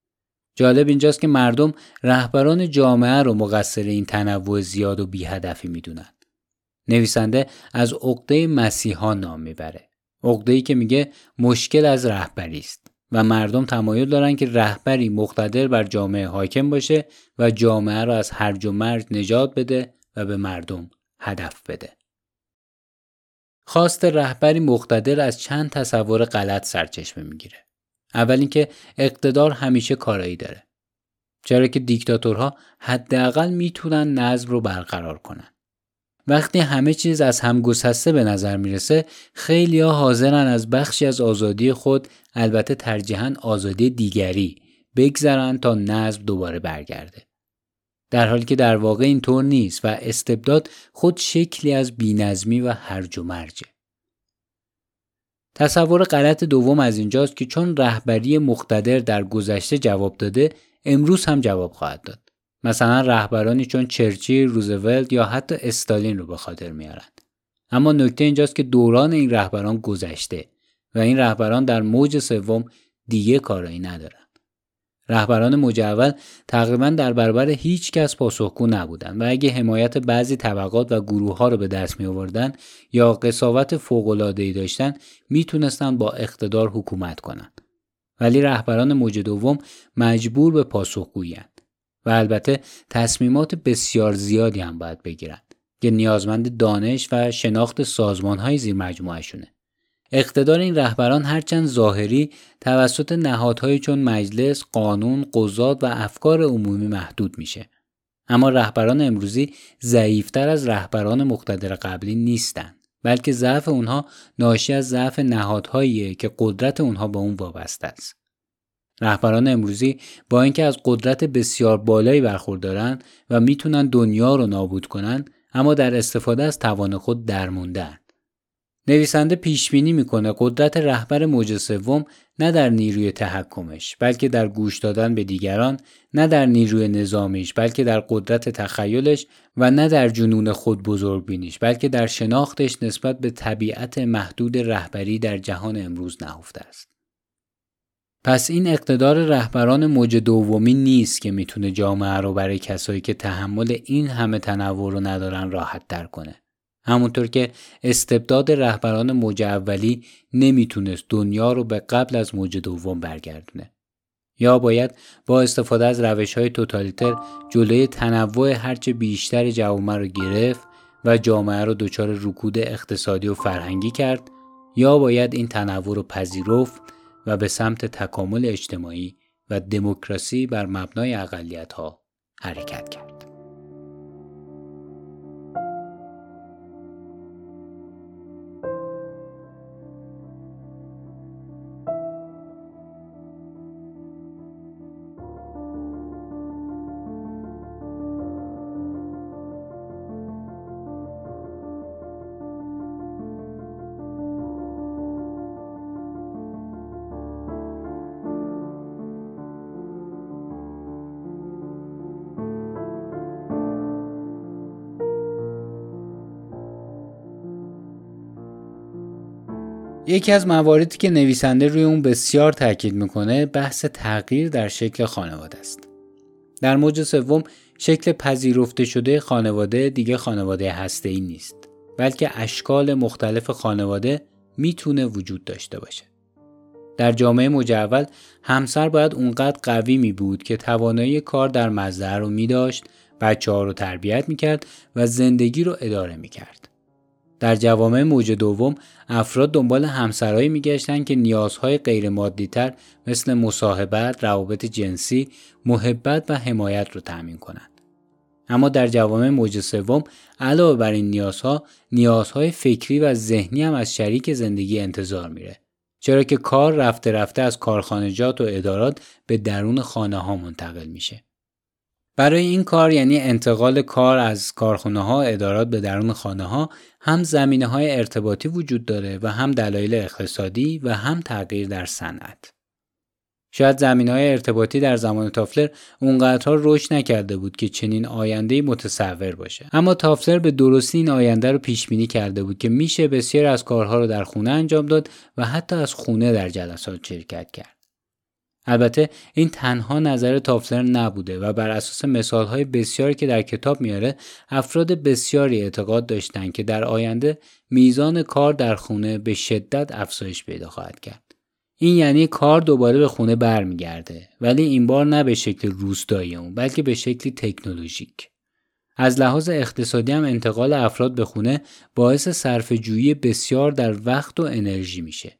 جالب اینجاست که مردم رهبران جامعه رو مقصر این تنوع زیاد و بی هدفی میدونن. نویسنده از عقده مسیحا نام میبره. عقده‌ای که میگه مشکل از رهبری است و مردم تمایل دارن که رهبری مقتدر بر جامعه حاکم باشه و جامعه رو از هرج و مرج نجات بده و به مردم هدف بده. خواست رهبری مقتدر از چند تصور غلط سرچشمه میگیره. اول اینکه اقتدار همیشه کارایی داره. چرا که دیکتاتورها حداقل میتونن نظم رو برقرار کنن. وقتی همه چیز از هم گسسته به نظر میرسه، خیلی‌ها حاضرن از بخشی از آزادی خود، البته ترجیحاً آزادی دیگری، بگذرن تا نظم دوباره برگرده. در حالی که در واقع اینطور نیست و استبداد خود شکلی از بی‌نظمی و هرج و مرجه. تصور غلط دوم از اینجاست که چون رهبری مقتدر در گذشته جواب داده، امروز هم جواب خواهد داد. مثلا رهبرانی چون چرچیل، روزولت یا حتی استالین رو به خاطر میارن. اما نکته اینجاست که دوران این رهبران گذشته و این رهبران در موج سوم دیگه کارایی ندارن. رهبران موج اول تقریبا در برابر هیچ کس پاسخگو نبودن و اگه حمایت بعضی طبقات و گروه‌ها رو به دست می آوردن یا قساوت فوق‌العاده‌ای داشتن، میتونستن با اقتدار حکومت کنن. ولی رهبران موج دوم مجبور به پاسخگویی اند و البته تصمیمات بسیار زیادی هم باید بگیرن که نیازمند دانش و شناخت سازمان‌های زیر مجموعه‌شونه. اقتدار این رهبران هرچند ظاهری توسط نهادهای چون مجلس، قانون، قضات و افکار عمومی محدود میشه. اما رهبران امروزی ضعیفتر از رهبران مقتدر قبلی نیستن، بلکه ضعف اونها ناشی از ضعف نهادهاییه که قدرت اونها با اون وابسته است. رهبران امروزی با اینکه از قدرت بسیار بالایی برخوردارن و میتونن دنیا رو نابود کنن، اما در استفاده از توان خود درموندن. نویسنده پیشبینی میکنه قدرت رهبر موج سوم نه در نیروی تحکمش، بلکه در گوش دادن به دیگران، نه در نیروی نظامیش، بلکه در قدرت تخیلش و نه در جنون خود بزرگ بینیش، بلکه در شناختش نسبت به طبیعت محدود رهبری در جهان امروز نهفته است. پس این اقتدار رهبران موج دومی نیست که میتونه جامعه رو برای کسایی که تحمل این همه تنوع رو ندارن راحت تر کنه. همونطور که استبداد رهبران موج اولی نمیتونست دنیا رو به قبل از موج دوم برگردونه. یا باید با استفاده از روش‌های توتالیتر جلوی تنوع هرچه بیشتر جوامع رو گرفت و جامعه رو دچار رکود اقتصادی و فرهنگی کرد، یا باید این تنوع رو پذیرفت و به سمت تکامل اجتماعی و دموکراسی بر مبنای اقلیت‌ها حرکت کرد. یکی از مواردی که نویسنده روی اون بسیار تاکید میکنه بحث تغییر در شکل خانواده است. در موج سوم شکل پذیرفته شده خانواده دیگه خانواده هسته‌ای نیست، بلکه اشکال مختلف خانواده میتونه وجود داشته باشه. در جامعه موج اول همسر باید اونقدر قوی می بود که توانایی کار در مزرعه رو می داشت، بچه ها رو تربیت می کرد و زندگی رو اداره می کرد. در جوامع موج دوم افراد دنبال همسرایی می گشتن که نیازهای غیر مادی تر مثل مصاحبت، روابط جنسی، محبت و حمایت رو تامین کنند. اما در جوامع موج سوم علاوه بر این نیازها، نیازهای فکری و ذهنی هم از شریک زندگی انتظار میره. چرا که کار رفته رفته از کارخانجات و ادارات به درون خانه ها منتقل میشه. برای این کار یعنی انتقال کار از کارخانه ها ادارات به درون خانه ها هم زمینه های ارتباطی وجود داره و هم دلایل اقتصادی و هم تغییر در صنعت. شاید زمینه‌های ارتباطی در زمان تافلر اونقدرها رشد نکرده بود که چنین آینده‌ای متصور باشه. اما تافلر به درستی این آینده رو پیش بینی کرده بود که میشه بسیار از کارها رو در خونه انجام داد و حتی از خونه در جلسات شرکت کرد. البته این تنها نظر تافلر نبوده و بر اساس مثال‌های بسیاری که در کتاب میاره، افراد بسیاری اعتقاد داشتند که در آینده میزان کار در خونه به شدت افزایش پیدا خواهد کرد. این یعنی کار دوباره به خونه برمیگرده، ولی این بار نه به شکل روستایی اون، بلکه به شکلی تکنولوژیک. از لحاظ اقتصادی هم انتقال افراد به خونه باعث صرفه‌جویی بسیار در وقت و انرژی میشه.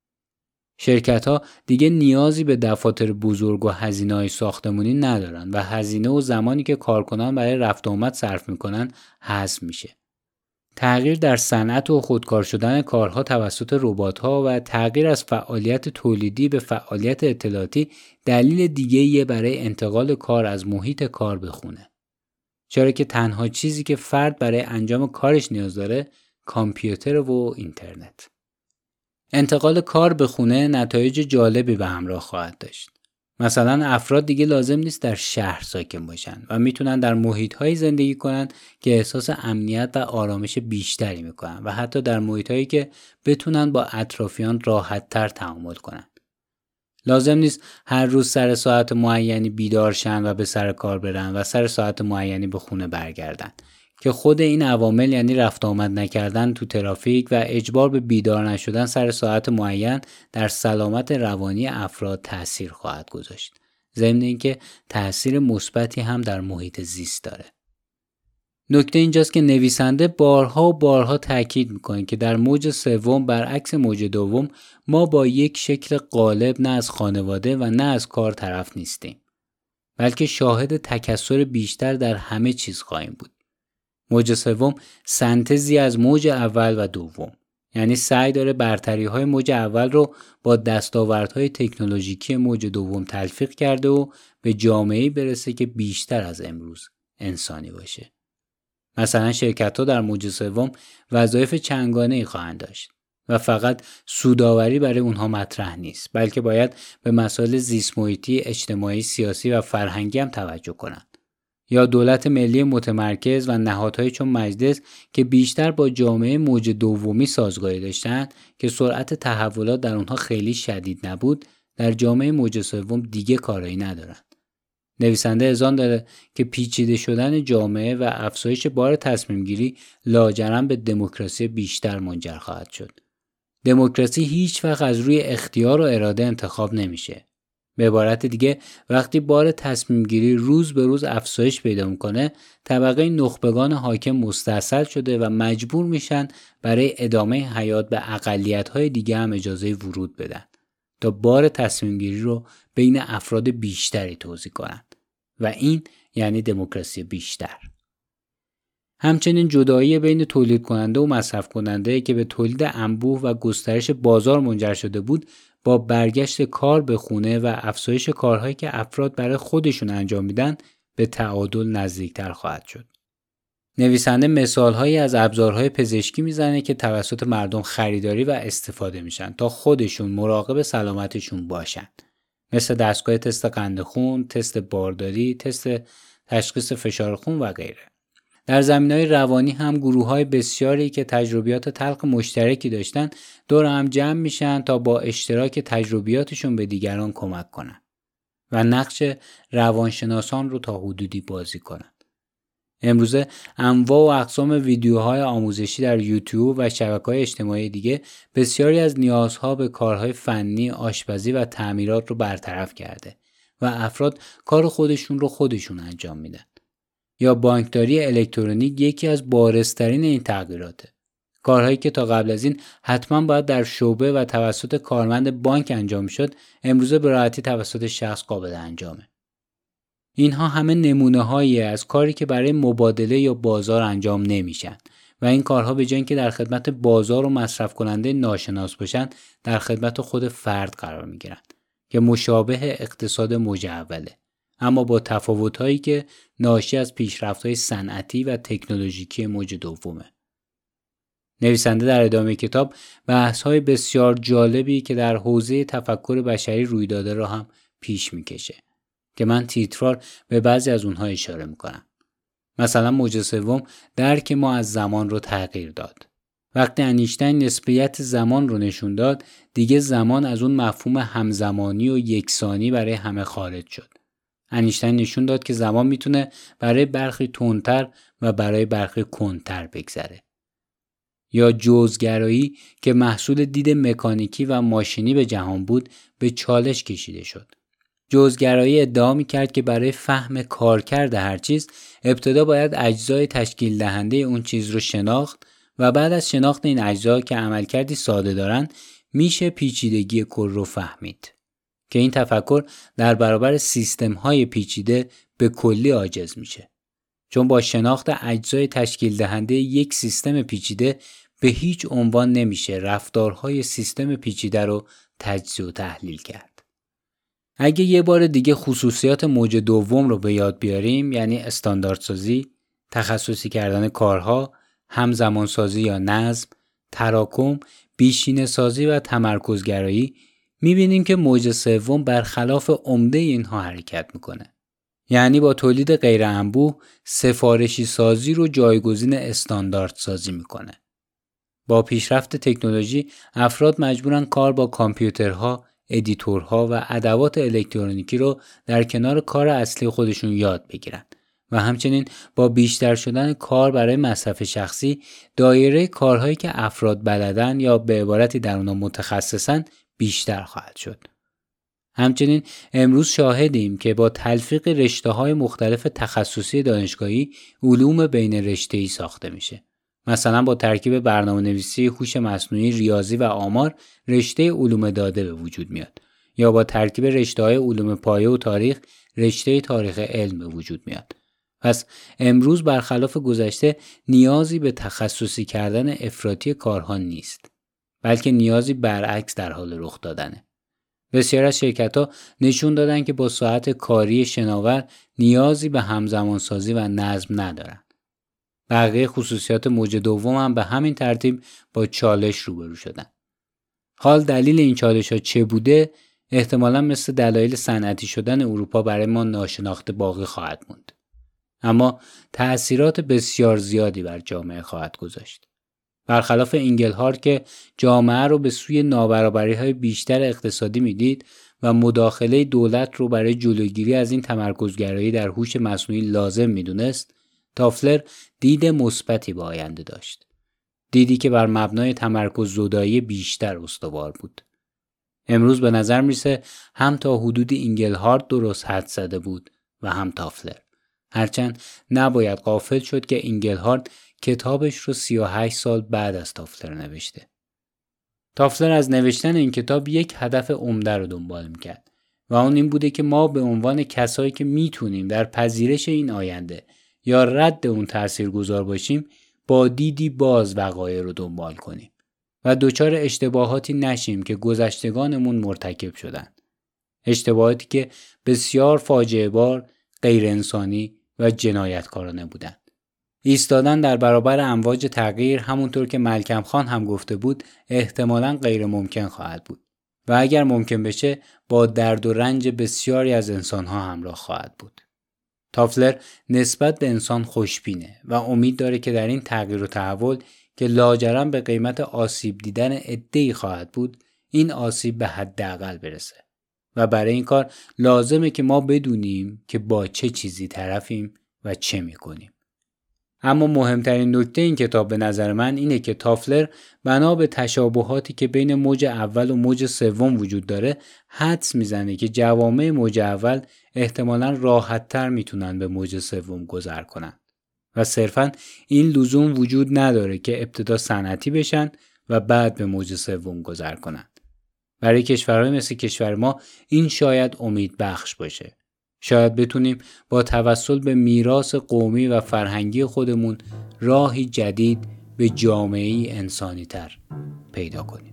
شرکت‌ها دیگه نیازی به دفاتر بزرگ و هزینه‌های ساختمانی ندارن و هزینه و زمانی که کارکنان برای رفت و آمد صرف میکنن حذف میشه. تغییر در صنعت و خودکار شدن کارها توسط ربات‌ها و تغییر از فعالیت تولیدی به فعالیت اطلاعاتی دلیل دیگه‌ایه برای انتقال کار از محیط کار به خونه. چرا که تنها چیزی که فرد برای انجام کارش نیاز داره کامپیوتر و اینترنت. انتقال کار به خونه نتایج جالبی به همراه خواهد داشت. مثلا افراد دیگه لازم نیست در شهر ساکن باشن و میتونن در محیط‌هایی زندگی کنن که احساس امنیت و آرامش بیشتری میکنن و حتی در محیط‌هایی که بتونن با اطرافیان راحت‌تر تعامل کنن. لازم نیست هر روز سر ساعت معینی بیدار شن و به سر کار برن و سر ساعت معینی به خونه برگردن، که خود این عوامل یعنی رفت آمد نکردن تو ترافیک و اجبار به بیدار نشدن سر ساعت معین در سلامت روانی افراد تأثیر خواهد گذاشت. ضمن اینکه تأثیر مثبتی هم در محیط زیست داره. نکته اینجاست که نویسنده بارها و بارها تاکید میکنه که در موج سوم برعکس موج دوم ما با یک شکل غالب نه از خانواده و نه از کار طرف نیستیم، بلکه شاهد تکثر بیشتر در همه چیز خواهیم بود. موج سوم سنتزی از موج اول و دوم، یعنی سعی داره برتری‌های موج اول رو با دستاوردهای تکنولوژیکی موج دوم تلفیق کرده و به جامعه‌ای برسه که بیشتر از امروز انسانی باشه. مثلا شرکت‌ها در موج سوم وظایف چندگانه‌ای خواهند داشت و فقط سودآوری برای اونها مطرح نیست، بلکه باید به مسائل زیست محیطی، اجتماعی، سیاسی و فرهنگی هم توجه کنند. یا دولت ملی متمرکز و نهادهای چون مجلس که بیشتر با جامعه موج دومی سازگاری داشتند که سرعت تحولات در اونها خیلی شدید نبود، در جامعه موج سوم دیگه کارایی ندارند. نویسنده اذعان داره که پیچیده شدن جامعه و افزایش بار تصمیم گیری لاجرم به دموکراسی بیشتر منجر خواهد شد. دموکراسی هیچ وقت از روی اختیار و اراده انتخاب نمیشه، به عبارت دیگه وقتی بار تصمیم گیری روز به روز افزایش پیدا میکنه، طبقه نخبگان حاکم مستاصل شده و مجبور میشن برای ادامه حیات به اقلیت‌های دیگه هم اجازه ورود بدن تا بار تصمیم گیری رو بین افراد بیشتری توزیع کنن و این یعنی دموکراسی بیشتر. همچنین جدایی بین تولید کننده و مصرف کننده که به تولید انبوه و گسترش بازار منجر شده بود، با برگشت کار به خونه و افزایش کارهایی که افراد برای خودشون انجام میدن به تعادل نزدیکتر خواهد شد. نویسنده مثالهایی از ابزارهای پزشکی میزنه که توسط مردم خریداری و استفاده میشن تا خودشون مراقب سلامتشون باشن، مثل دستگاه تست قند خون، تست بارداری، تست تشخیص فشار خون و غیره. در زمینه‌های روانی هم گروه‌های بسیاری که تجربیات تلخ مشترکی داشتن دور هم جمع میشن تا با اشتراک تجربیاتشون به دیگران کمک کنن و نقش روانشناسان رو تا حدودی بازی کنن. امروزه انواع و اقسام ویدیوهای آموزشی در یوتیوب و شبکه‌های اجتماعی دیگه بسیاری از نیازها به کارهای فنی، آشپزی و تعمیرات رو برطرف کرده و افراد کار خودشون رو خودشون انجام میدن. یا بانکداری الکترونیک یکی از بارزترین این تغییراته. کارهایی که تا قبل از این حتما باید در شعبه و توسط کارمند بانک انجام شد، امروزه به راحتی توسط شخص قابل انجامه. اینها همه نمونه‌هایی از کاری که برای مبادله یا بازار انجام نمیشن و این کارها به جای اینکه در خدمت بازار و مصرف کننده ناشناس باشن، در خدمت خود فرد قرار میگیرن که مشابه اقتصاد موج اوله، اما با تفاوت‌هایی که ناشی از پیشرفت‌های صنعتی و تکنولوژیکی موج دومه. نویسنده در ادامه کتاب بحث‌های بسیار جالبی که در حوزه تفکر بشری روی داده را هم پیش می‌کشه که من تیتروار به بعضی از اونها اشاره می‌کنم. مثلا موج سوم درک ما از زمان رو تغییر داد. وقتی انیشتین نسبیت زمان رو نشون داد، دیگه زمان از اون مفهوم همزمانی و یکسانی برای همه خارج شد. انیشتین نشون داد که زمان میتونه برای برخی تندتر و برای برخی کندتر بگذره. یا جزگرایی که محصول دید مکانیکی و ماشینی به جهان بود به چالش کشیده شد. جزگرایی ادعا میکرد که برای فهم کارکرد هر چیز ابتدا باید اجزای تشکیل دهنده اون چیز رو شناخت و بعد از شناخت این اجزا که عملکردی ساده دارن میشه پیچیدگی کل رو فهمید. که این تفکر در برابر سیستم‌های پیچیده به کلی عاجز میشه. چون با شناخت اجزای تشکیل دهنده یک سیستم پیچیده به هیچ عنوان نمیشه رفتارهای سیستم پیچیده رو تجزیه و تحلیل کرد. اگه یه بار دیگه خصوصیات موج دوم رو به یاد بیاریم، یعنی استانداردسازی، تخصصی کردن کارها، همزمانسازی یا نظم، تراکم، بیشینه سازی و تمرکزگرایی، میبینیم که موج سوم برخلاف عمده اینها حرکت میکنه. یعنی با تولید غیر انبوه سفارشی سازی رو جایگزین استاندارد سازی میکنه. با پیشرفت تکنولوژی افراد مجبورن کار با کامپیوترها، ادیتورها و ادوات الکترونیکی رو در کنار کار اصلی خودشون یاد بگیرن و همچنین با بیشتر شدن کار برای مصرف شخصی، دایره کارهایی که افراد بلدن یا به عبارتی در اونها متخصصن بیشتر خواهد شد. همچنین امروز شاهدیم که با تلفیق رشته‌های مختلف تخصصی دانشگاهی علوم بین رشته‌ای ساخته میشه. مثلا با ترکیب برنامه‌نویسی، هوش مصنوعی، ریاضی و آمار رشته علوم داده به وجود میاد، یا با ترکیب رشته‌های علوم پایه و تاریخ رشته تاریخ علم به وجود میاد. پس امروز برخلاف گذشته نیازی به تخصصی کردن افراطی کارها نیست، بلکه نیازی برعکس در حال رخ دادنه. بسیار از شرکت‌ها نشون دادن که با ساعت کاری شناور نیازی به همزمانسازی و نظم ندارن. بقیه خصوصیات موج دوم هم به همین ترتیب با چالش روبرو شدن. حال دلیل این چالش‌ها چه بوده؟ احتمالاً مثل دلایل صنعتی شدن اروپا برای ما ناشناخته باقی خواهد موند. اما تأثیرات بسیار زیادی بر جامعه خواهد گذاشت. برخلاف اینگلهارت که جامعه رو به سوی نابرابری‌های بیشتر اقتصادی میدید و مداخله دولت رو برای جلوگیری از این تمرکزگرایی در هوش مصنوعی لازم میدونست، تافلر دید مثبتی به آینده داشت. دیدی که بر مبنای تمرکز زدایی بیشتر استوار بود. امروز به نظر میرسه هم تا حدود اینگلهارت درست حد زده بود و هم تافلر. هرچند نباید غافل شد که اینگلهارت کتابش رو سی و هشت سال بعد از تافلر نوشته. تافلر از نوشتن این کتاب یک هدف عمده رو دنبال میکرد و اون این بوده که ما به عنوان کسایی که میتونیم در پذیرش این آینده یا رد اون تاثیرگذار باشیم با دیدی باز وقایع رو دنبال کنیم و دچار اشتباهاتی نشیم که گذشتگانمون مرتکب شدن. اشتباهاتی که بسیار فاجعه بار، غیر انسانی و جنایتکارانه بودند. ایستادن در برابر امواج تغییر همونطور که ملکم خان هم گفته بود احتمالاً غیر ممکن خواهد بود و اگر ممکن بشه با درد و رنج بسیاری از انسانها همراه خواهد بود. تافلر نسبت به انسان خوشبینه و امید داره که در این تغییر و تحول که لاجرم به قیمت آسیب دیدن عده‌ای خواهد بود، این آسیب به حداقل برسه و برای این کار لازمه که ما بدونیم که با چه چیزی طرفیم و چه میکنیم. اما مهمترین نکته این کتاب به نظر من اینه که تافلر بنا به تشابهاتی که بین موج اول و موج سوم وجود داره حدس میزنه که جوامع موج اول احتمالاً راحت‌تر میتونن به موج سوم گذر کنن و صرفاً این لزوم وجود نداره که ابتدا صنعتی بشن و بعد به موج سوم گذر کنن. برای کشورهای مثل کشور ما این شاید امید بخش باشه. شاید بتونیم با توسل به میراث قومی و فرهنگی خودمون راهی جدید به جامعه‌ای انسانی‌تر پیدا کنیم.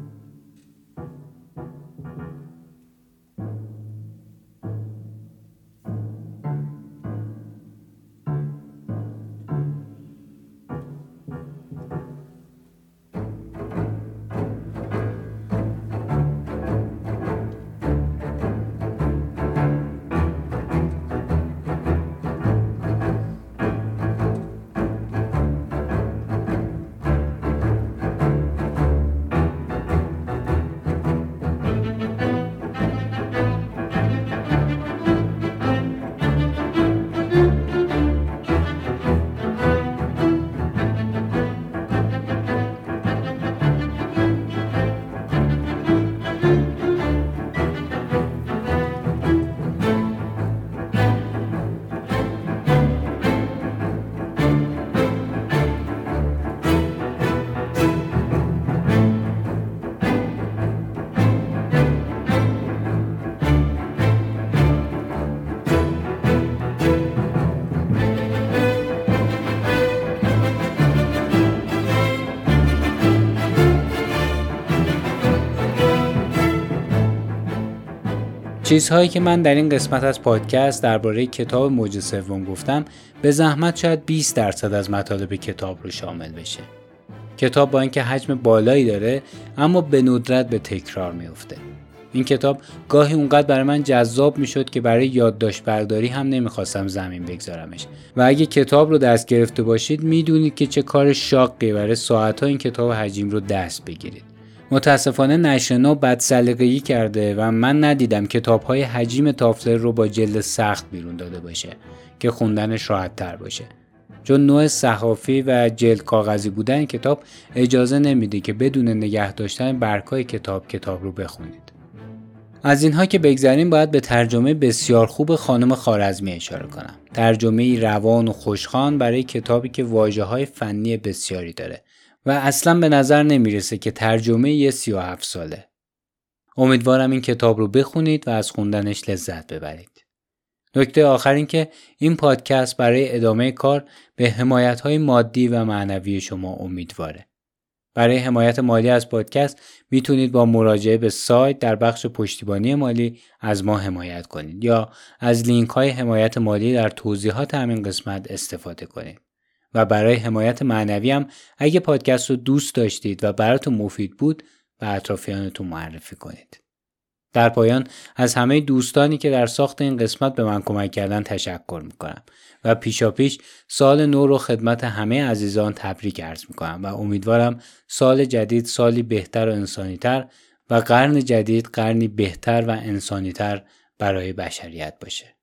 چیزهایی که من در این قسمت از پادکست درباره کتاب موج سوم گفتم به زحمت شاید بیست درصد از مطالب کتاب رو شامل بشه. کتاب با اینکه حجم بالایی داره اما به ندرت به تکرار میفته. این کتاب گاهی اونقدر برای من جذاب میشد که برای یادداشت برداری هم نمیخواستم زمین بگذارمش و اگه کتاب رو دست گرفته باشید میدونید که چه کار شاقی برای ساعت‌ها این کتاب حجم رو دست بگیرید. متاسفانه نشر نو بدسلیقگی کرده و من ندیدم کتاب‌های حجم تافلر رو با جلد سخت بیرون داده باشه که خوندنش راحت‌تر باشه. چون نوع صحافی و جلد کاغذی بودن کتاب اجازه نمیده که بدون نگه داشتن برگ‌های کتاب کتاب رو بخونید. از اینها که بگذریم باید به ترجمه بسیار خوب خانم خوارزمی اشاره کنم. ترجمه روان و خوشخوان برای کتابی که واژه‌های فنی بسیاری داره و اصلا به نظر نمیرسه که ترجمه یه سی و هفت ساله. امیدوارم این کتاب رو بخونید و از خوندنش لذت ببرید. نکته آخر این که این پادکست برای ادامه کار به حمایت‌های مادی و معنوی شما امیدواره. برای حمایت مالی از پادکست میتونید با مراجعه به سایت در بخش پشتیبانی مالی از ما حمایت کنید یا از لینک‌های حمایت مالی در توضیحات همین قسمت استفاده کنید. و برای حمایت معنوی هم اگه پادکست رو دوست داشتید و براتون مفید بود به اطرافیانتون معرفی کنید. در پایان از همه دوستانی که در ساخت این قسمت به من کمک کردن تشکر میکنم و پیشاپیش سال نو رو خدمت همه عزیزان تبریک عرض میکنم و امیدوارم سال جدید سالی بهتر و انسانی‌تر و قرن جدید قرنی بهتر و انسانی‌تر برای بشریت باشه.